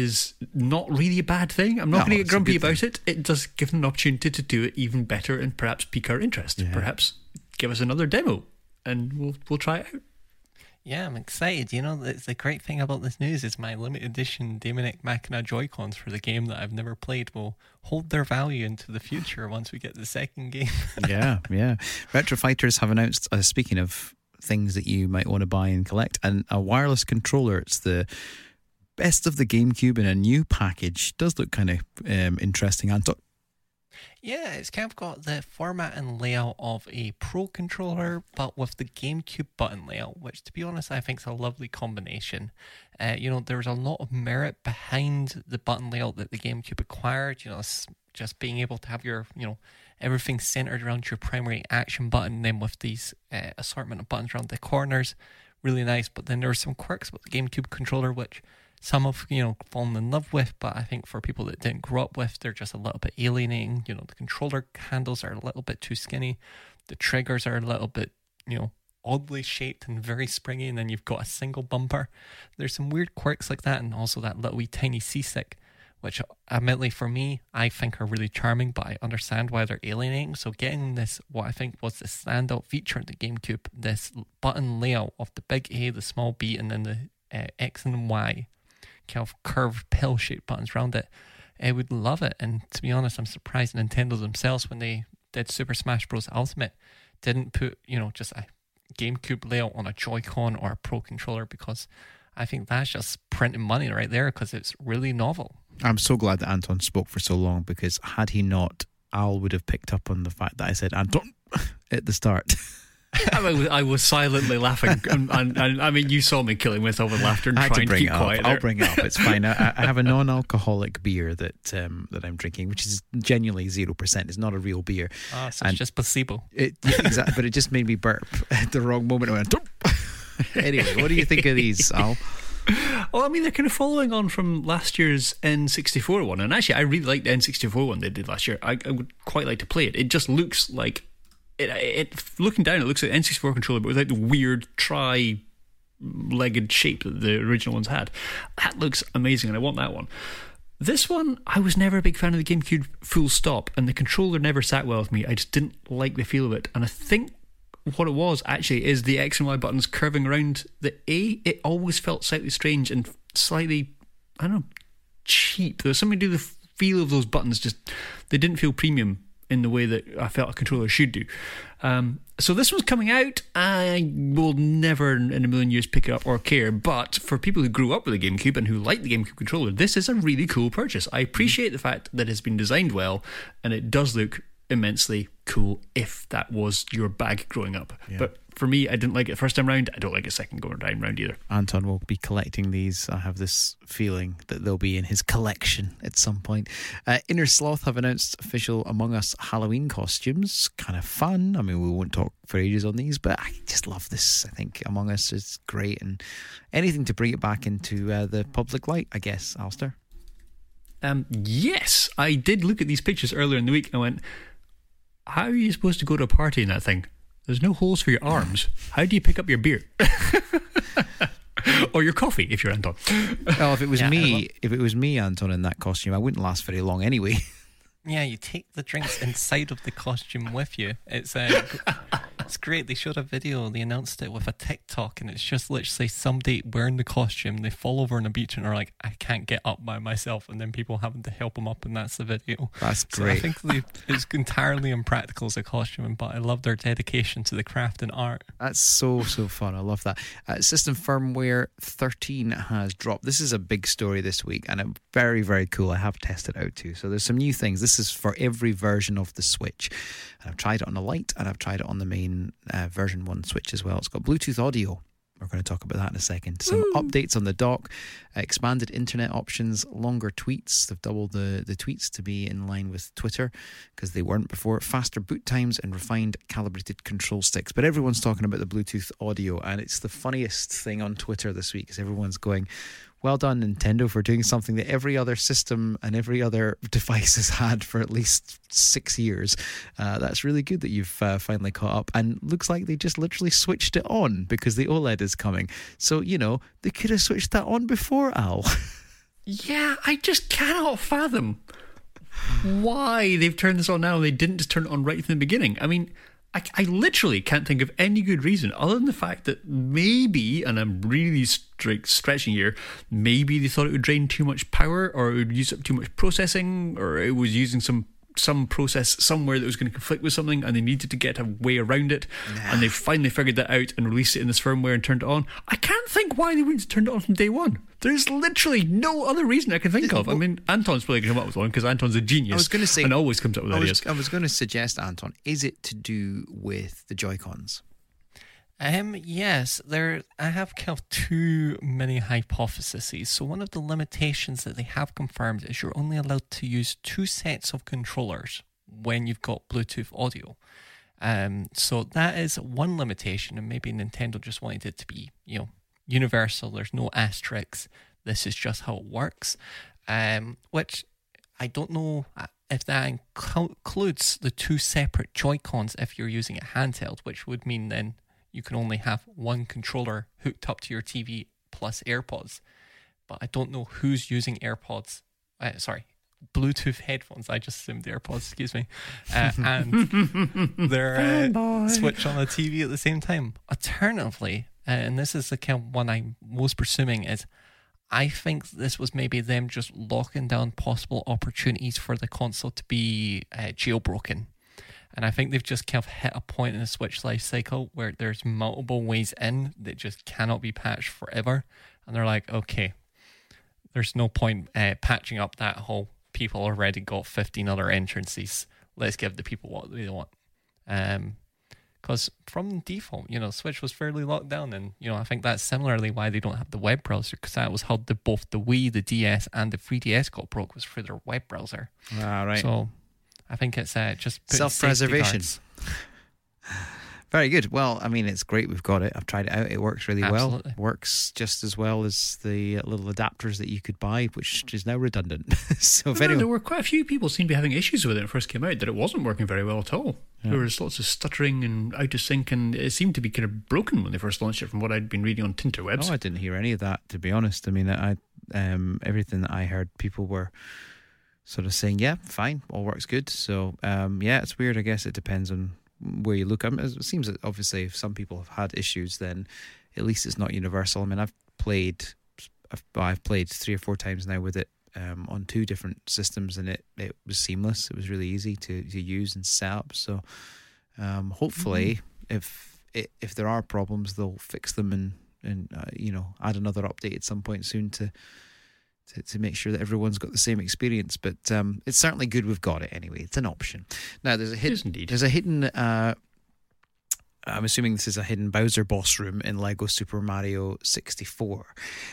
not really a bad thing. I'm not going to get grumpy about it. It does give them an opportunity to do it even better and perhaps pique our interest. Yeah. Perhaps give us another demo and we'll try it out. Yeah, I'm excited. The great thing about this news is my limited edition Daemon X Machina Joy-Cons for the game that I've never played will hold their value into the future once we get the second game. Yeah. Retro Fighters have announced, speaking of things that you might want to buy and collect, and a wireless controller. It's the best of the GameCube in a new package. Does look kind of interesting, Anton. Yeah, it's kind of got the format and layout of a Pro controller, but with the GameCube button layout, which, to be honest, I think is a lovely combination. There's a lot of merit behind the button layout that the GameCube acquired. just being able to have your, everything centered around your primary action button, then with these assortment of buttons around the corners, really nice. But then there are some quirks with the GameCube controller, which some have, fallen in love with, but I think for people that didn't grow up with, they're just a little bit alienating. The controller handles are a little bit too skinny. The triggers are a little bit, oddly shaped and very springy, and then you've got a single bumper. There's some weird quirks like that, and also that little wee tiny C-stick, which admittedly for me, I think are really charming, but I understand why they're alienating. So getting this, what I think was the standout feature of the GameCube, this button layout of the big A, the small B, and then the X and Y kind of curved pill-shaped buttons around it, I would love it. And to be honest, I'm surprised Nintendo themselves, when they did Super Smash Bros. Ultimate, didn't put, just a GameCube layout on a Joy-Con or a Pro controller, because I think that's just printing money right there, because it's really novel. I'm so glad that Anton spoke for so long, because had he not, Al would have picked up on the fact that I said Anton at the start. I was silently laughing, and I mean, you saw me killing myself with laughter and trying to keep quiet. I'll bring it up. It's fine. I have a non-alcoholic beer that I'm drinking, which is genuinely 0%. It's not a real beer. So it's just placebo. Exactly, but it just made me burp at the wrong moment. I went, anyway, what do you think of these, Al? Well, I mean, they're kind of following on from last year's N64 one, and actually, I really like the N64 one they did last year. I would quite like to play it. It just looks like looking down, it looks like an N64 controller, but without the weird tri-legged shape that the original ones had. That looks amazing, and I want that one. This one, I was never a big fan of the GameCube full stop, and the controller never sat well with me. I just didn't like the feel of it, and I think what it was actually is the X and Y buttons curving around the A. It always felt slightly strange and slightly, I don't know, cheap. There was something to do with the feel of those buttons. Just, they didn't feel premium in the way that I felt a controller should do. So this one's coming out. I will never in a million years pick it up or care, but for people who grew up with the GameCube and who like the GameCube controller, this is a really cool purchase. I appreciate the fact that it's been designed well, and it does look immensely cool if that was your bag growing up. Yeah. But for me, I didn't like it the first time round. I don't like it second going round either. Anton will be collecting these. I have this feeling that they'll be in his collection at some point. Inner Sloth have announced official Among Us Halloween costumes. Kind of fun. I mean, we won't talk for ages on these, but I just love this. I think Among Us is great, and anything to bring it back into the public light, I guess, Alistair. Yes, I did look at these pictures earlier in the week and I went, how are you supposed to go to a party in that thing? There's no holes for your arms. How do you pick up your beer? Or your coffee, if you're Anton. Well, if it was me, Anton, in that costume, I wouldn't last very long anyway. Yeah, you take the drinks inside of the costume with you. It's great. They showed a video. They announced it with a TikTok, and it's just literally somebody wearing the costume. They fall over on a beach and are like, "I can't get up by myself," and then people having to help them up, and that's the video. That's great. So I think it's entirely impractical as a costume, but I love their dedication to the craft and art. That's so fun. I love that. System firmware 13 has dropped. This is a big story this week, and it's very, very cool. I have tested it out too. So there's some new things. This is for every version of the Switch. And I've tried it on the Lite, and I've tried it on the main version 1 Switch as well. It's got Bluetooth audio. We're going to talk about that in a second. Some updates on the dock, expanded internet options, longer tweets. They've doubled the tweets to be in line with Twitter because they weren't before. Faster boot times and refined calibrated control sticks. But everyone's talking about the Bluetooth audio, and it's the funniest thing on Twitter this week because everyone's going, well done, Nintendo, for doing something that every other system and every other device has had for at least 6 years. That's really good that you've finally caught up. And looks like they just literally switched it on because the OLED is coming. So, they could have switched that on before, Al. Yeah, I just cannot fathom why they've turned this on now and they didn't just turn it on right from the beginning. I mean, I literally can't think of any good reason other than the fact that maybe, and I'm really stretching here, maybe they thought it would drain too much power, or it would use up too much processing, or it was using some process somewhere that was going to conflict with something and they needed to get a way around it, and they finally figured that out and released it in this firmware and turned it on. I can't think why they wouldn't have turned it on from day one. There's literally no other reason I can think of. I mean, Anton's probably going to come up with one because Anton's a genius. I was going to say, and always comes up with ideas. I was going to suggest, Anton, is it to do with the Joy-Cons? Yes, I have kind of too many hypotheses. So one of the limitations that they have confirmed is you're only allowed to use 2 sets of controllers when you've got Bluetooth audio. So that is one limitation, and maybe Nintendo just wanted it to be, universal. There's no asterisks. This is just how it works. Which I don't know if that includes the 2 separate Joy-Cons if you're using a handheld, which would mean then you can only have one controller hooked up to your TV plus AirPods. But I don't know who's using Bluetooth headphones. I just assumed AirPods, excuse me. And they're switch on the TV at the same time. Alternatively, and this is the kind of one I'm most presuming, is I think this was maybe them just locking down possible opportunities for the console to be jailbroken. And I think they've just kind of hit a point in the Switch life cycle where there's multiple ways in that just cannot be patched forever. And they're like, okay, there's no point patching up that whole people already got 15 other entrances. Let's give the people what they want. Because from default, Switch was fairly locked down. And, I think that's similarly why they don't have the web browser, because that was how both the Wii, the DS, and the 3DS got broke, was through their web browser. Ah, right. So I think it's just self-preservation. Very good. Well, I mean, it's great we've got it. I've tried it out. It works really well. Works just as well as the little adapters that you could buy, which is now redundant. So there were quite a few people seemed to be having issues with it when it first came out, that it wasn't working very well at all. Yeah. There was lots of stuttering and out of sync, and it seemed to be kind of broken when they first launched it, from what I'd been reading on Tinterwebs. Oh, I didn't hear any of that, to be honest. I mean, everything that I heard, people were sort of saying, yeah, fine, all works good. So, it's weird. I guess it depends on where you look. It seems that obviously if some people have had issues, then at least it's not universal. I mean, I've played 3 or 4 times now with it on 2 different systems, and it was seamless. It was really easy to use and set up. So hopefully if there are problems, they'll fix them and add another update at some point soon to make sure that everyone's got the same experience. But it's certainly good we've got it anyway. It's an option. Now, there's a hidden I'm assuming this is a hidden Bowser boss room in Lego Super Mario 64.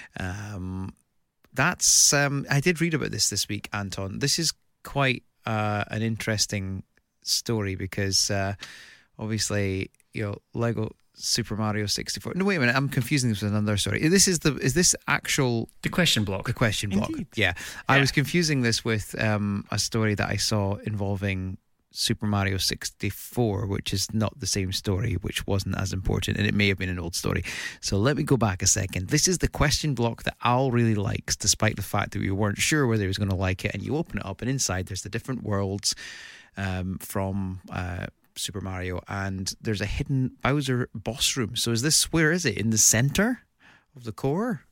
That's I did read about this week, Anton. This is quite an interesting story because obviously, Lego Super Mario 64. No, wait a minute. I'm confusing this with another story. Is this actual... The question block. The question block. Indeed. Yeah. I was confusing this with a story that I saw involving Super Mario 64, which is not the same story, which wasn't as important, and it may have been an old story. So let me go back a second. This is the question block that Al really likes, despite the fact that we weren't sure whether he was going to like it. And you open it up, and inside there's the different worlds from Super Mario, and there's a hidden Bowser boss room. So where is it? In the center of the core?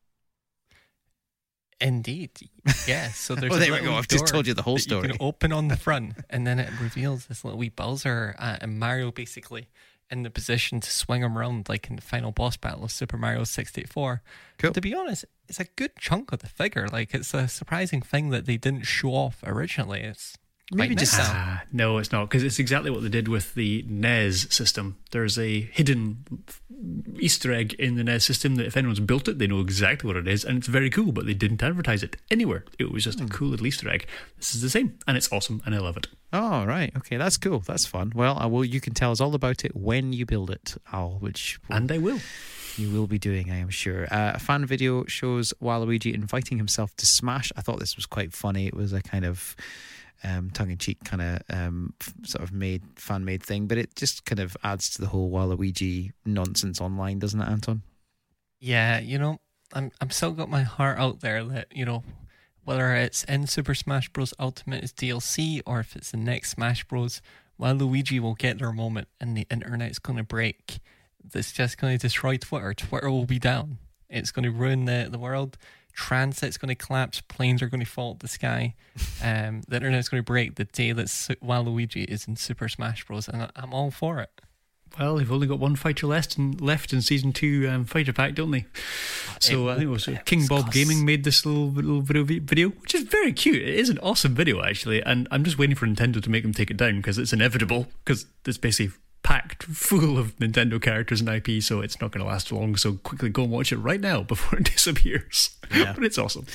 Indeed, yeah. So there's there we go. I've just told you the whole story. You can open on the front, and then it reveals this little wee Bowser and Mario basically in the position to swing him around like in the final boss battle of Super Mario 64. Cool. To be honest, it's a good chunk of the figure. Like, it's a surprising thing that they didn't show off originally. It's maybe just no, it's not, because it's exactly what they did with the NES system. There's a hidden Easter egg in the NES system that if anyone's built it, they know exactly what it is, and it's very cool, but they didn't advertise it anywhere. It was just a cool little Easter egg. This is the same, and it's awesome, and I love it. Oh, right. Okay, that's cool. That's fun. Well, you can tell us all about it when you build it, Al, and I will. You will be doing, I am sure. A fan video shows Waluigi inviting himself to Smash. I thought this was quite funny. It was a kind of tongue-in-cheek kind of sort of fan-made thing, but it just kind of adds to the whole Waluigi nonsense online, doesn't it, Anton? Yeah, I'm still got my heart out there that, whether it's in Super Smash Bros. Ultimate as DLC or if it's the next Smash Bros., Waluigi will get their moment and the internet's going to break. That's just going to destroy Twitter. Twitter will be down. It's going to ruin the world. Transit's going to collapse. Planes are going to fall at the sky. The internet's going to break the day that Waluigi is in Super Smash Bros. And I'm all for it. Well, they've only got one fighter left in Season 2 Fighter Pack, don't they? So I think it was King Bob Gaming made this little video, which is very cute. It is an awesome video, actually. And I'm just waiting for Nintendo to make them take it down, because it's inevitable, because it's basically packed full of Nintendo characters and IP, so it's not going to last long. So quickly go and watch it right now before it disappears. Yeah. But it's awesome.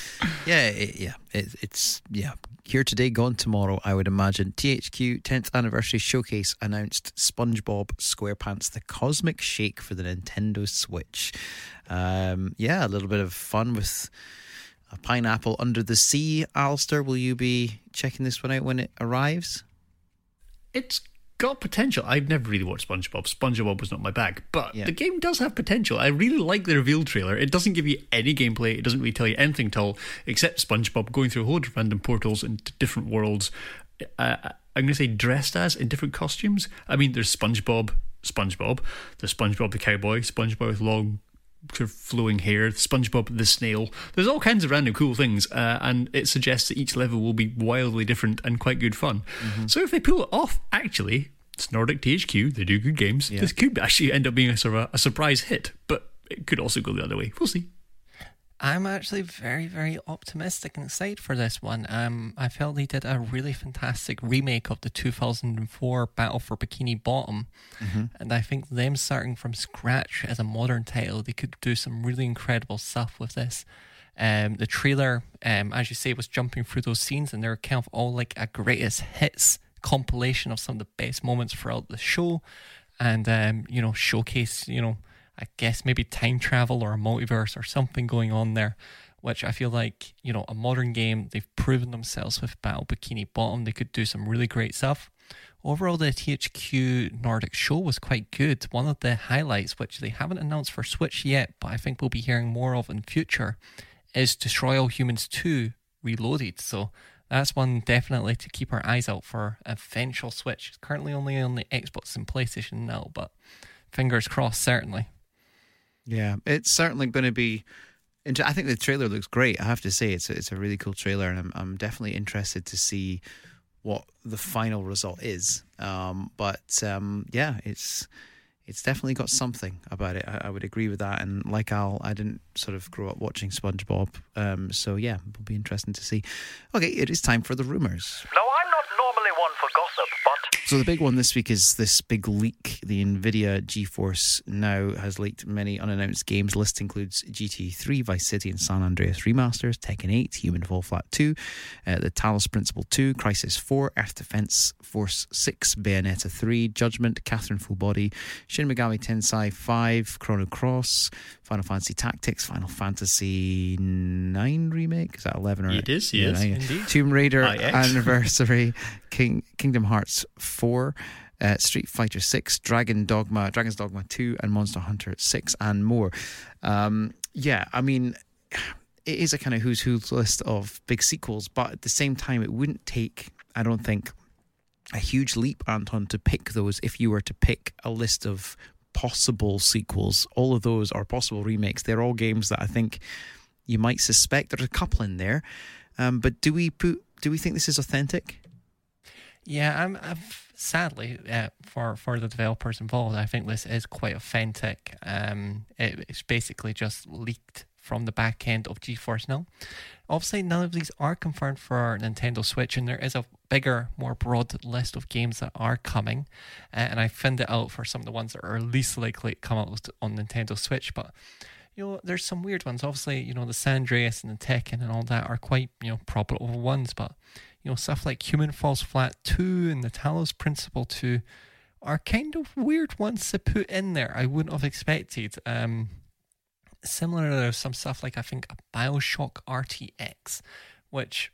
It's here today, gone tomorrow, I would imagine. THQ 10th Anniversary Showcase announced SpongeBob SquarePants The Cosmic Shake for the Nintendo Switch. A little bit of fun with a pineapple under the sea. Alistair, will you be checking this one out when it arrives? It's got potential. I've never really watched SpongeBob. SpongeBob was not my bag, but the game does have potential. I really like the reveal trailer. It doesn't give you any gameplay. It doesn't really tell you anything at all, except SpongeBob going through a whole bunch of random portals into different worlds. I'm going to say dressed as in different costumes. I mean, there's SpongeBob, there's SpongeBob the cowboy, SpongeBob with long sort of flowing hair, SpongeBob the snail. There's all kinds of random cool things, and it suggests that each level will be wildly different and quite good fun. So if they pull it off, actually, it's Nordic THQ, they do good games. This could actually end up being a sort of a surprise hit, but it could also go the other way. We'll see. I'm actually very, very optimistic and excited for this one. I felt they did a really fantastic remake of the 2004 Battle for Bikini Bottom, and I think them starting from scratch as a modern title, they could do some really incredible stuff with this. The trailer, as you say, was jumping through those scenes, and they're kind of all like a greatest hits compilation of some of the best moments throughout the show, and showcase, I guess maybe time travel or a multiverse or something going on there, which I feel like, a modern game, they've proven themselves with Battle Bikini Bottom. They could do some really great stuff. Overall, the THQ Nordic show was quite good. One of the highlights, which they haven't announced for Switch yet, but I think we'll be hearing more of in future, is Destroy All Humans 2 Reloaded. So that's one definitely to keep our eyes out for eventual Switch. It's currently only on the Xbox and PlayStation now, but fingers crossed, certainly. Yeah, it's certainly going to be. I think the trailer looks great. I have to say, it's a really cool trailer, and I'm definitely interested to see what the final result is. It's definitely got something about it. I would agree with that. And like Al, I didn't sort of grow up watching SpongeBob, so yeah, it'll be interesting to see. Okay, it is time for the rumours. No, I'm not normally one for gossip, but... So the big one this week is this big leak. The NVIDIA GeForce Now has leaked many unannounced games. List includes GTA 3, Vice City and San Andreas remasters, Tekken 8, Human Fall Flat 2, the Talos Principle 2, Crysis 4, Earth Defense Force 6, Bayonetta 3, Judgment, Catherine Full Body, Shin Megami Tensei 5, Chrono Cross, Final Fantasy Tactics, Final Fantasy 9 remake. Is that 11 or? It is, yes, indeed. Tomb Raider Anniversary, Kingdom Hearts 4, Street Fighter 6, Dragon's Dogma 2, and Monster Hunter 6, and more. I mean, it is a kind of who's who list of big sequels, but at the same time, it wouldn't take, I don't think, a huge leap, Anton, to pick those. If you were to pick a list of possible sequels, all of those are possible remakes. They're all games that I think you might suspect. There's a couple in there, but do we think this is authentic? Yeah, I've sadly, for the developers involved, I think this is quite authentic. It's basically just leaked from the back end of GeForce Now. Obviously, none of these are confirmed for Nintendo Switch, and there is a bigger, more broad list of games that are coming. And I found it out for some of the ones that are least likely to come out on Nintendo Switch. But there's some weird ones. Obviously, the San Andreas and the Tekken and all that are quite profitable ones, but stuff like Human Falls Flat 2 and the Talos Principle 2 are kind of weird ones to put in there. I wouldn't have expected. Similar, there's some stuff like, I think, a BioShock RTX, which,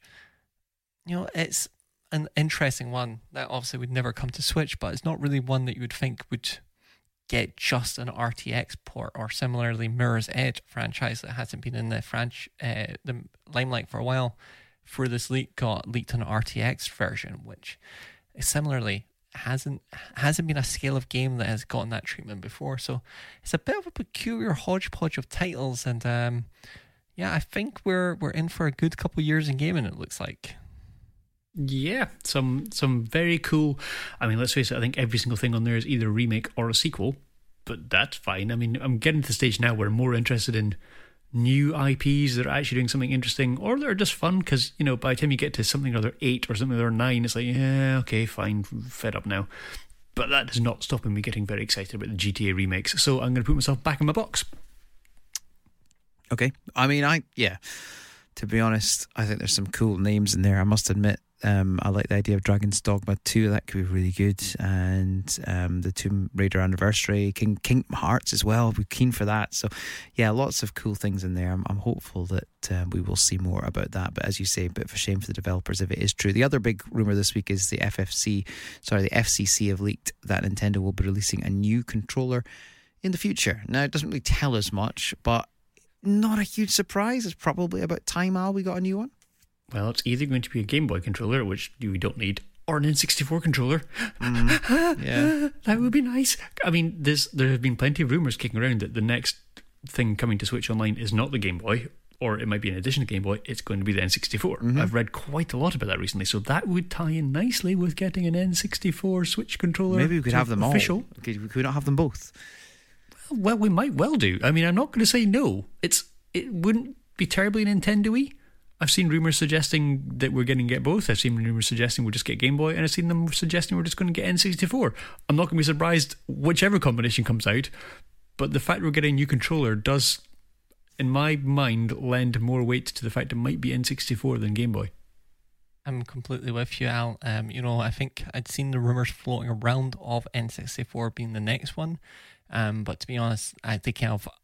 it's an interesting one that obviously would never come to Switch, but it's not really one that you would think would get just an RTX port. Or similarly, Mirror's Edge franchise that hasn't been in the limelight for a while, for this leak got leaked an RTX version, which similarly hasn't been a scale of game that has gotten that treatment before. So it's a bit of a peculiar hodgepodge of titles, and I think we're in for a good couple of years in gaming, it looks like. Yeah, some very cool. I mean, let's face it, I think every single thing on there is either a remake or a sequel, but that's fine. I mean, I'm getting to the stage now where I'm more interested in new IPs that are actually doing something interesting, or that are just fun, because by the time you get to something or other 8 or something or 9, it's like, yeah, okay, fine, fed up now. But that is not stopping me getting very excited about the GTA remakes. So I'm going to put myself back in my box. Okay. I mean, to be honest, I think there's some cool names in there. I must admit, I like the idea of Dragon's Dogma 2. That could be really good. And the Tomb Raider Anniversary, Kingdom Hearts as well. We're keen for that. So, yeah, lots of cool things in there. I'm hopeful that we will see more about that. But as you say, a bit of a shame for the developers if it is true. The other big rumour this week is the FCC have leaked that Nintendo will be releasing a new controller in the future. Now, it doesn't really tell us much, but not a huge surprise. It's probably about time, Al, we got a new one. Well, it's either going to be a Game Boy controller, which we don't need, or an N64 controller. Yeah, that would be nice. I mean, there have been plenty of rumours kicking around that the next thing coming to Switch Online is not the Game Boy, or it might be in addition to Game Boy, it's going to be the N64. I've read quite a lot about that recently, so that would tie in nicely with getting an N64 Switch controller. Maybe we could have them official. all. Could we not have them both? Well, we might well do. I mean, I'm not going to say no. It wouldn't be terribly Nintendo-y. I've seen rumours suggesting that we're going to get both. I've seen rumours suggesting we'll just get Game Boy, and I've seen them suggesting we're just going to get N64. I'm not going to be surprised whichever combination comes out, but the fact we're getting a new controller does, in my mind, lend more weight to the fact it might be N64 than Game Boy. I'm completely with you, Al. I think I'd seen the rumours floating around of N64 being the next one, but to be honest, I think kind of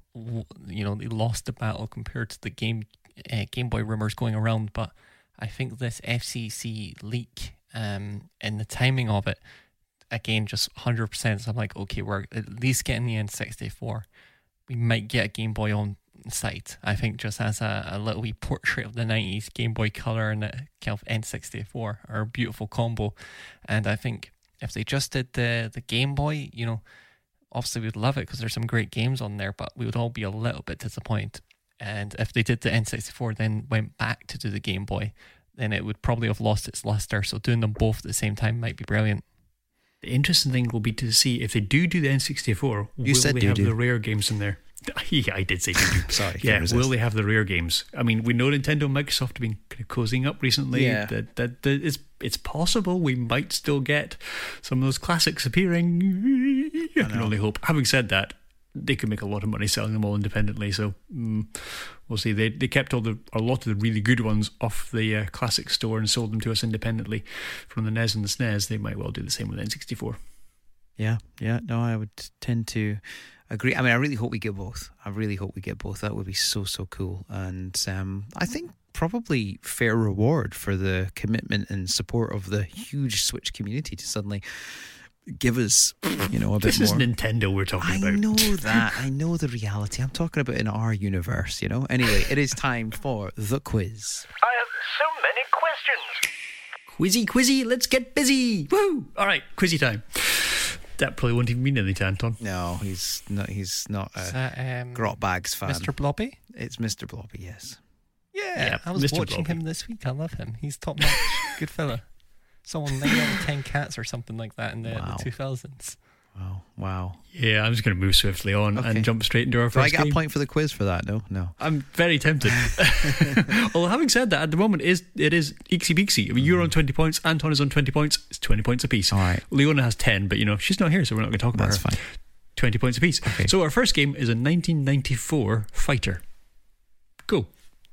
they lost the battle compared to the Game Boy rumours going around. But I think this FCC leak and the timing of it, again, just 100%. So I'm like, okay, we're at least getting the N64. We might get a Game Boy on site. I think just as a little wee portrait of the 90s, Game Boy Color and the kind of N64 are a beautiful combo. And I think if they just did the Game Boy, obviously we'd love it because there's some great games on there, but we would all be a little bit disappointed. And if they did the N64 then went back to do the Game Boy, then it would probably have lost its luster. So doing them both at the same time might be brilliant. The interesting thing will be to see if they do the N64, will they have the rare games in there? Yeah, I did say do. Sorry. Yeah, will they have the rare games? I mean, we know Nintendo and Microsoft have been kind of cozying up recently. Yeah. That it's possible we might still get some of those classics appearing. I can only hope. Having said that, they could make a lot of money selling them all independently. So we'll see. They kept a lot of the really good ones off the classic store and sold them to us independently from the NES and the SNES. They might well do the same with N64. Yeah. No, I would tend to agree. I mean, I really hope we get both. That would be so cool. And I think probably fair reward for the commitment and support of the huge Switch community to suddenly give us, a bit more. This is Nintendo we're talking about. I know that. I know the reality. I'm talking about in our universe, Anyway, it is time for the quiz. I have so many questions. Quizzy, let's get busy. Woo! All right, quizzy time. That probably won't even mean anything to Anton. No, he's not a Grot Bags fan. Mr. Blobby? It's Mr. Blobby, yes. Yeah, I was Mr. watching Blobby. him this week. I love him. He's top notch. Good fella. Someone 9 out of 10 cats or something like that in the 2000s. Wow. Yeah, I'm just going to move swiftly on and jump straight into our first game. Do I get a point for the quiz for that? No. I'm very tempted. Although having said that, at the moment it is eeksy beaksy. I mean, you're on 20 points, Anton is on 20 points. It's 20 points apiece. All right. Leona has 10, but she's not here, so we're not going to talk about her. That's fine. 20 points apiece. Okay. So our first game is a 1994 fighter. Go.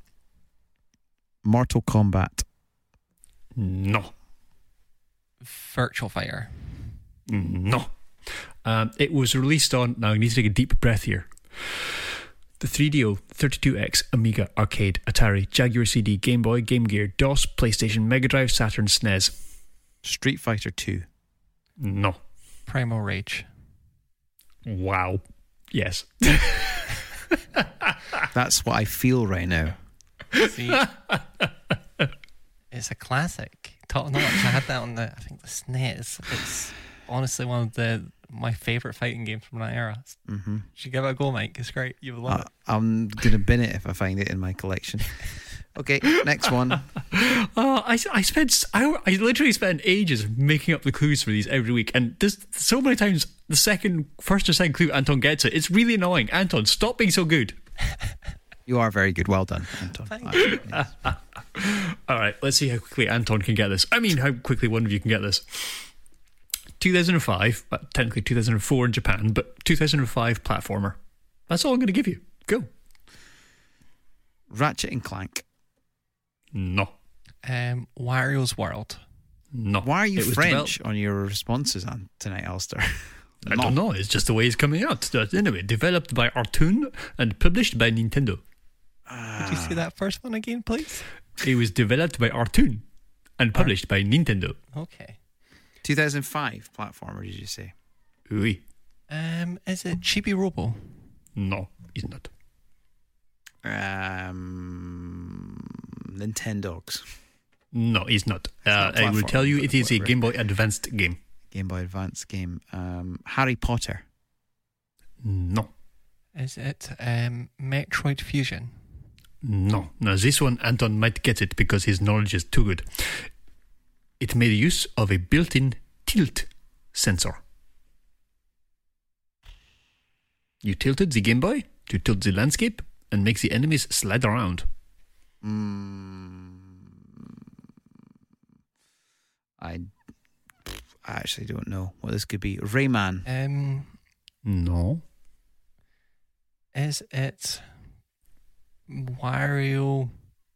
Mortal Kombat. No. Virtual Fighter. No. It was released on... Now, I need to take a deep breath here. The 3DO, 32X, Amiga, Arcade, Atari, Jaguar CD, Game Boy, Game Gear, DOS, PlayStation, Mega Drive, Saturn, SNES. Street Fighter 2. No. Primal Rage. Wow. Yes. That's what I feel right now. See, it's a classic. Top notch. I had that on the SNES. It's honestly one of my favourite fighting games from that era. Mm-hmm. You should give it a go, Mike. It's great. You will love it. I'm going to bin it if I find it in my collection. Okay, next one. I literally spent ages making up the clues for these every week, and there's so many times the first or second clue Anton gets it. It's really annoying. Anton, stop being so good. You are very good. Well done, Anton. Yes. All right, let's see how quickly Anton can get this. I mean, how quickly one of you can get this. 2005, technically 2004 in Japan, but 2005 platformer. That's all I'm going to give you. Go. Ratchet and Clank. No. Wario's World. No. Why are you It was French on your responses on tonight, Alistair? I don't know. It's just the way it's coming out. Anyway, developed by Artoon and published by Nintendo. Could you say that first one again, please? It was developed by Artoon and published by Nintendo. Okay. 2005 platformer, did you say? Oui. Is it Chibi Robo? No, it's not. Nintendogs. No, it's not. not I will platform, tell you but it is a whatever. Game Boy Advanced game. Game Boy Advance game. Harry Potter. No. Is it Metroid Fusion? No. Now, this one, Anton might get it because his knowledge is too good. It made use of a built-in tilt sensor. You tilted the Game Boy to tilt the landscape and make the enemies slide around. I actually don't know what this could be. Rayman. No. Is it WarioWare?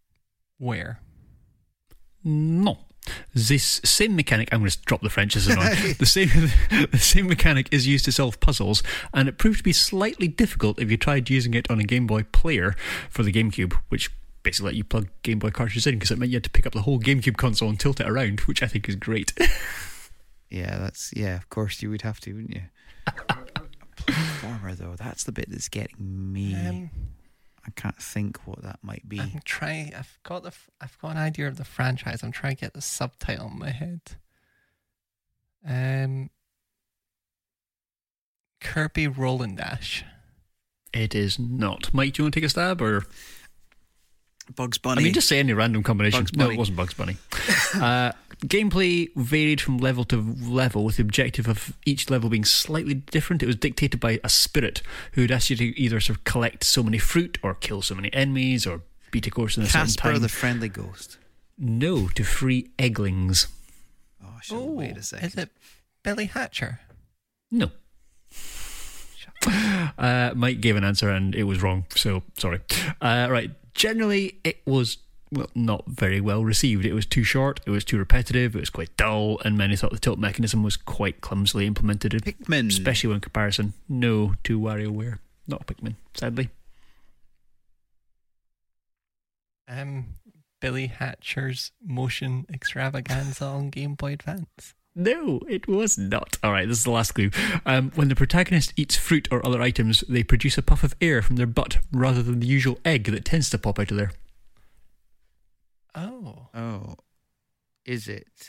No. This same mechanic, I'm going to drop the French as annoying. the same mechanic is used to solve puzzles, and it proved to be slightly difficult if you tried using it on a Game Boy player for the GameCube, which basically let you plug Game Boy cartridges in, because it meant you had to pick up the whole GameCube console and tilt it around, which I think is great. Yeah, of course you would have to, wouldn't you? A platformer though, that's the bit that's getting me. I can't think what that might be. I'm trying. I've got an idea of the franchise. I'm trying to get the subtitle in my head. Kirby Roll and Dash. It is not. Mike, do you want to take a stab, or Bugs Bunny. I mean, just say any random combination. Bugs No, Bunny. it wasn't Bugs Bunny. Gameplay varied from level to level, with the objective of each level being slightly different. It was dictated by a spirit who would ask you to either sort of collect so many fruit, or kill so many enemies, or beat a course in a certain Casper time. the Friendly Ghost. No, to free egglings. Oh, I should wait a second. Is it Billy Hatcher? No. Mike gave an answer and it was wrong, so sorry. Right, generally it was not very well received. It was too short, it was too repetitive, it was quite dull, and many thought the tilt mechanism was quite clumsily implemented, Pikmin. especially when comparison. No to WarioWare. Not Pikmin, sadly. Billy Hatcher's Motion Extravaganza on Game Boy Advance. No, it was not. Alright, this is the last clue. When the protagonist eats fruit or other items, they produce a puff of air from their butt rather than the usual egg that tends to pop out of there. Oh. Is it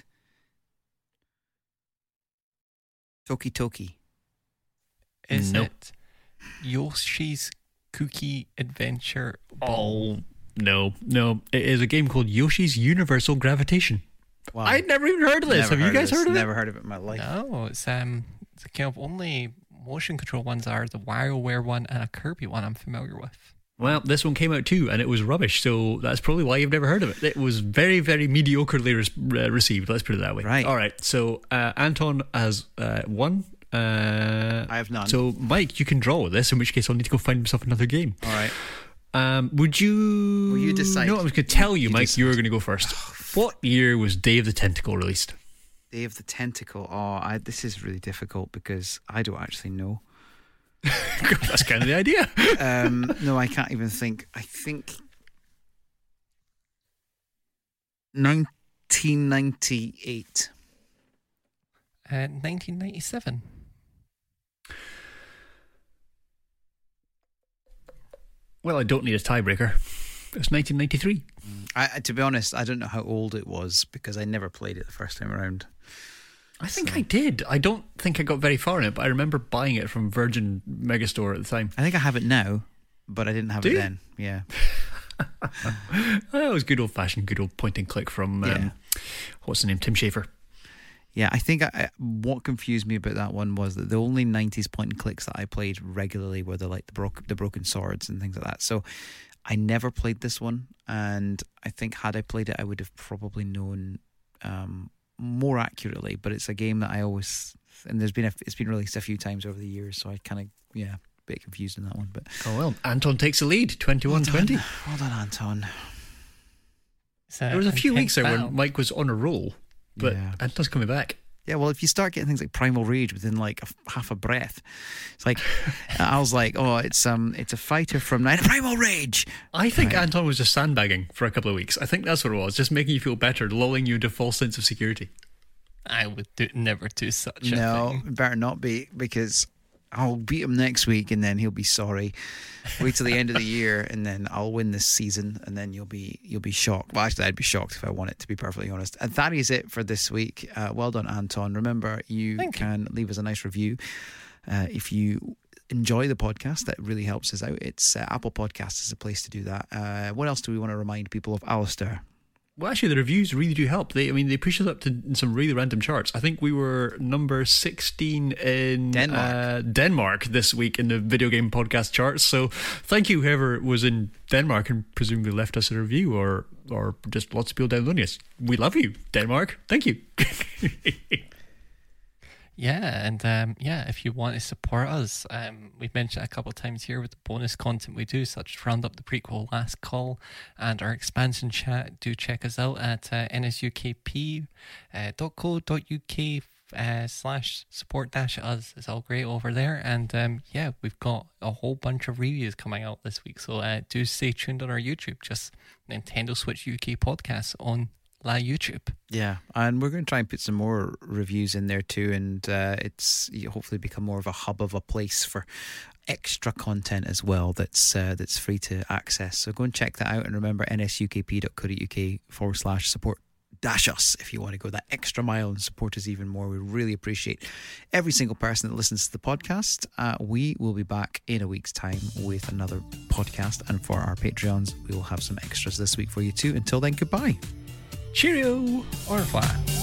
Toki Toki? Is No. it Yoshi's Cookie Adventure Ball? Oh, no. It is a game called Yoshi's Universal Gravitation. Wow. I'd never even heard of this. Never Have you guys this. heard of it? Never heard of it in my life. No, it's the kind of only motion control ones are the WarioWare one and a Kirby one I'm familiar with. Well, this one came out too, and it was rubbish, so that's probably why you've never heard of it. It was very, very mediocrely received, let's put it that way. Right. All right, so Anton has won. I have none. So, Mike, you can draw with this, in which case I'll need to go find myself another game. All right. Would you... Will you decide? No, I was going to tell you, You Mike, decide. you were going to go first. What year was Day of the Tentacle released? Day of the Tentacle. This is really difficult because I don't actually know. That's kind of the idea. No, I can't even think. I think 1998. 1997. Well, I don't need a tiebreaker. It's 1993. To be honest, I don't know how old it was because I never played it the first time around. I think I did. I don't think I got very far in it, but I remember buying it from Virgin Megastore at the time. I think I have it now, but I didn't have Do it you? then. Yeah. It was good old fashioned, good old point and click from what's the name? Tim Schafer. Yeah, I think what confused me about that one was that the only 90s point and clicks that I played regularly were the Broken Swords and things like that. So I never played this one, and I think had I played it, I would have probably known more accurately, but it's a game that I always, and it's been released a few times over the years, so I kind of, a bit confused in that one. But oh well, Anton takes the lead, 21-20. Well done, Anton. There was a few weeks there when Mike was on a roll, but Anton's coming back. Yeah, well, if you start getting things like Primal Rage within like half a breath, it's like I was like, oh, it's a fighter from Primal Rage. I think Anton was just sandbagging for a couple of weeks. I think that's what it was, just making you feel better, lulling you into a false sense of security. I would never do such a thing. No, better not be, because I'll beat him next week and then he'll be sorry. Wait till the end of the year and then I'll win this season and then you'll be shocked. Well, actually, I'd be shocked if I won it, to be perfectly honest. And that is it for this week. Well done, Anton. Remember, you can leave us a nice review if you enjoy the podcast. That really helps us out. It's Apple Podcasts is a place to do that. What else do we want to remind people of, Alistair? Well, actually, the reviews really do help. They push us up to some really random charts. I think we were number 16 in Denmark this week in the video game podcast charts. So thank you, whoever was in Denmark and presumably left us a review, or just lots of people downloading us. We love you, Denmark. Thank you. Yeah, and if you want to support us, we've mentioned it a couple of times here with the bonus content we do, such as Round Up the Prequel, Last Call, and our expansion chat. Do check us out at nsukp.co.uk/support-us. It's all great over there, and we've got a whole bunch of reviews coming out this week, so do stay tuned on our YouTube, just Nintendo Switch UK podcast on YouTube. Yeah, and we're going to try and put some more reviews in there too, and it's hopefully become more of a hub of a place for extra content as well that's free to access. So go and check that out, and remember nsukp.co.uk/support-us if you want to go that extra mile and support us even more. We really appreciate every single person that listens to the podcast. We will be back in a week's time with another podcast, and for our Patreons we will have some extras this week for you too. Until then, goodbye. Cheerio! Au revoir.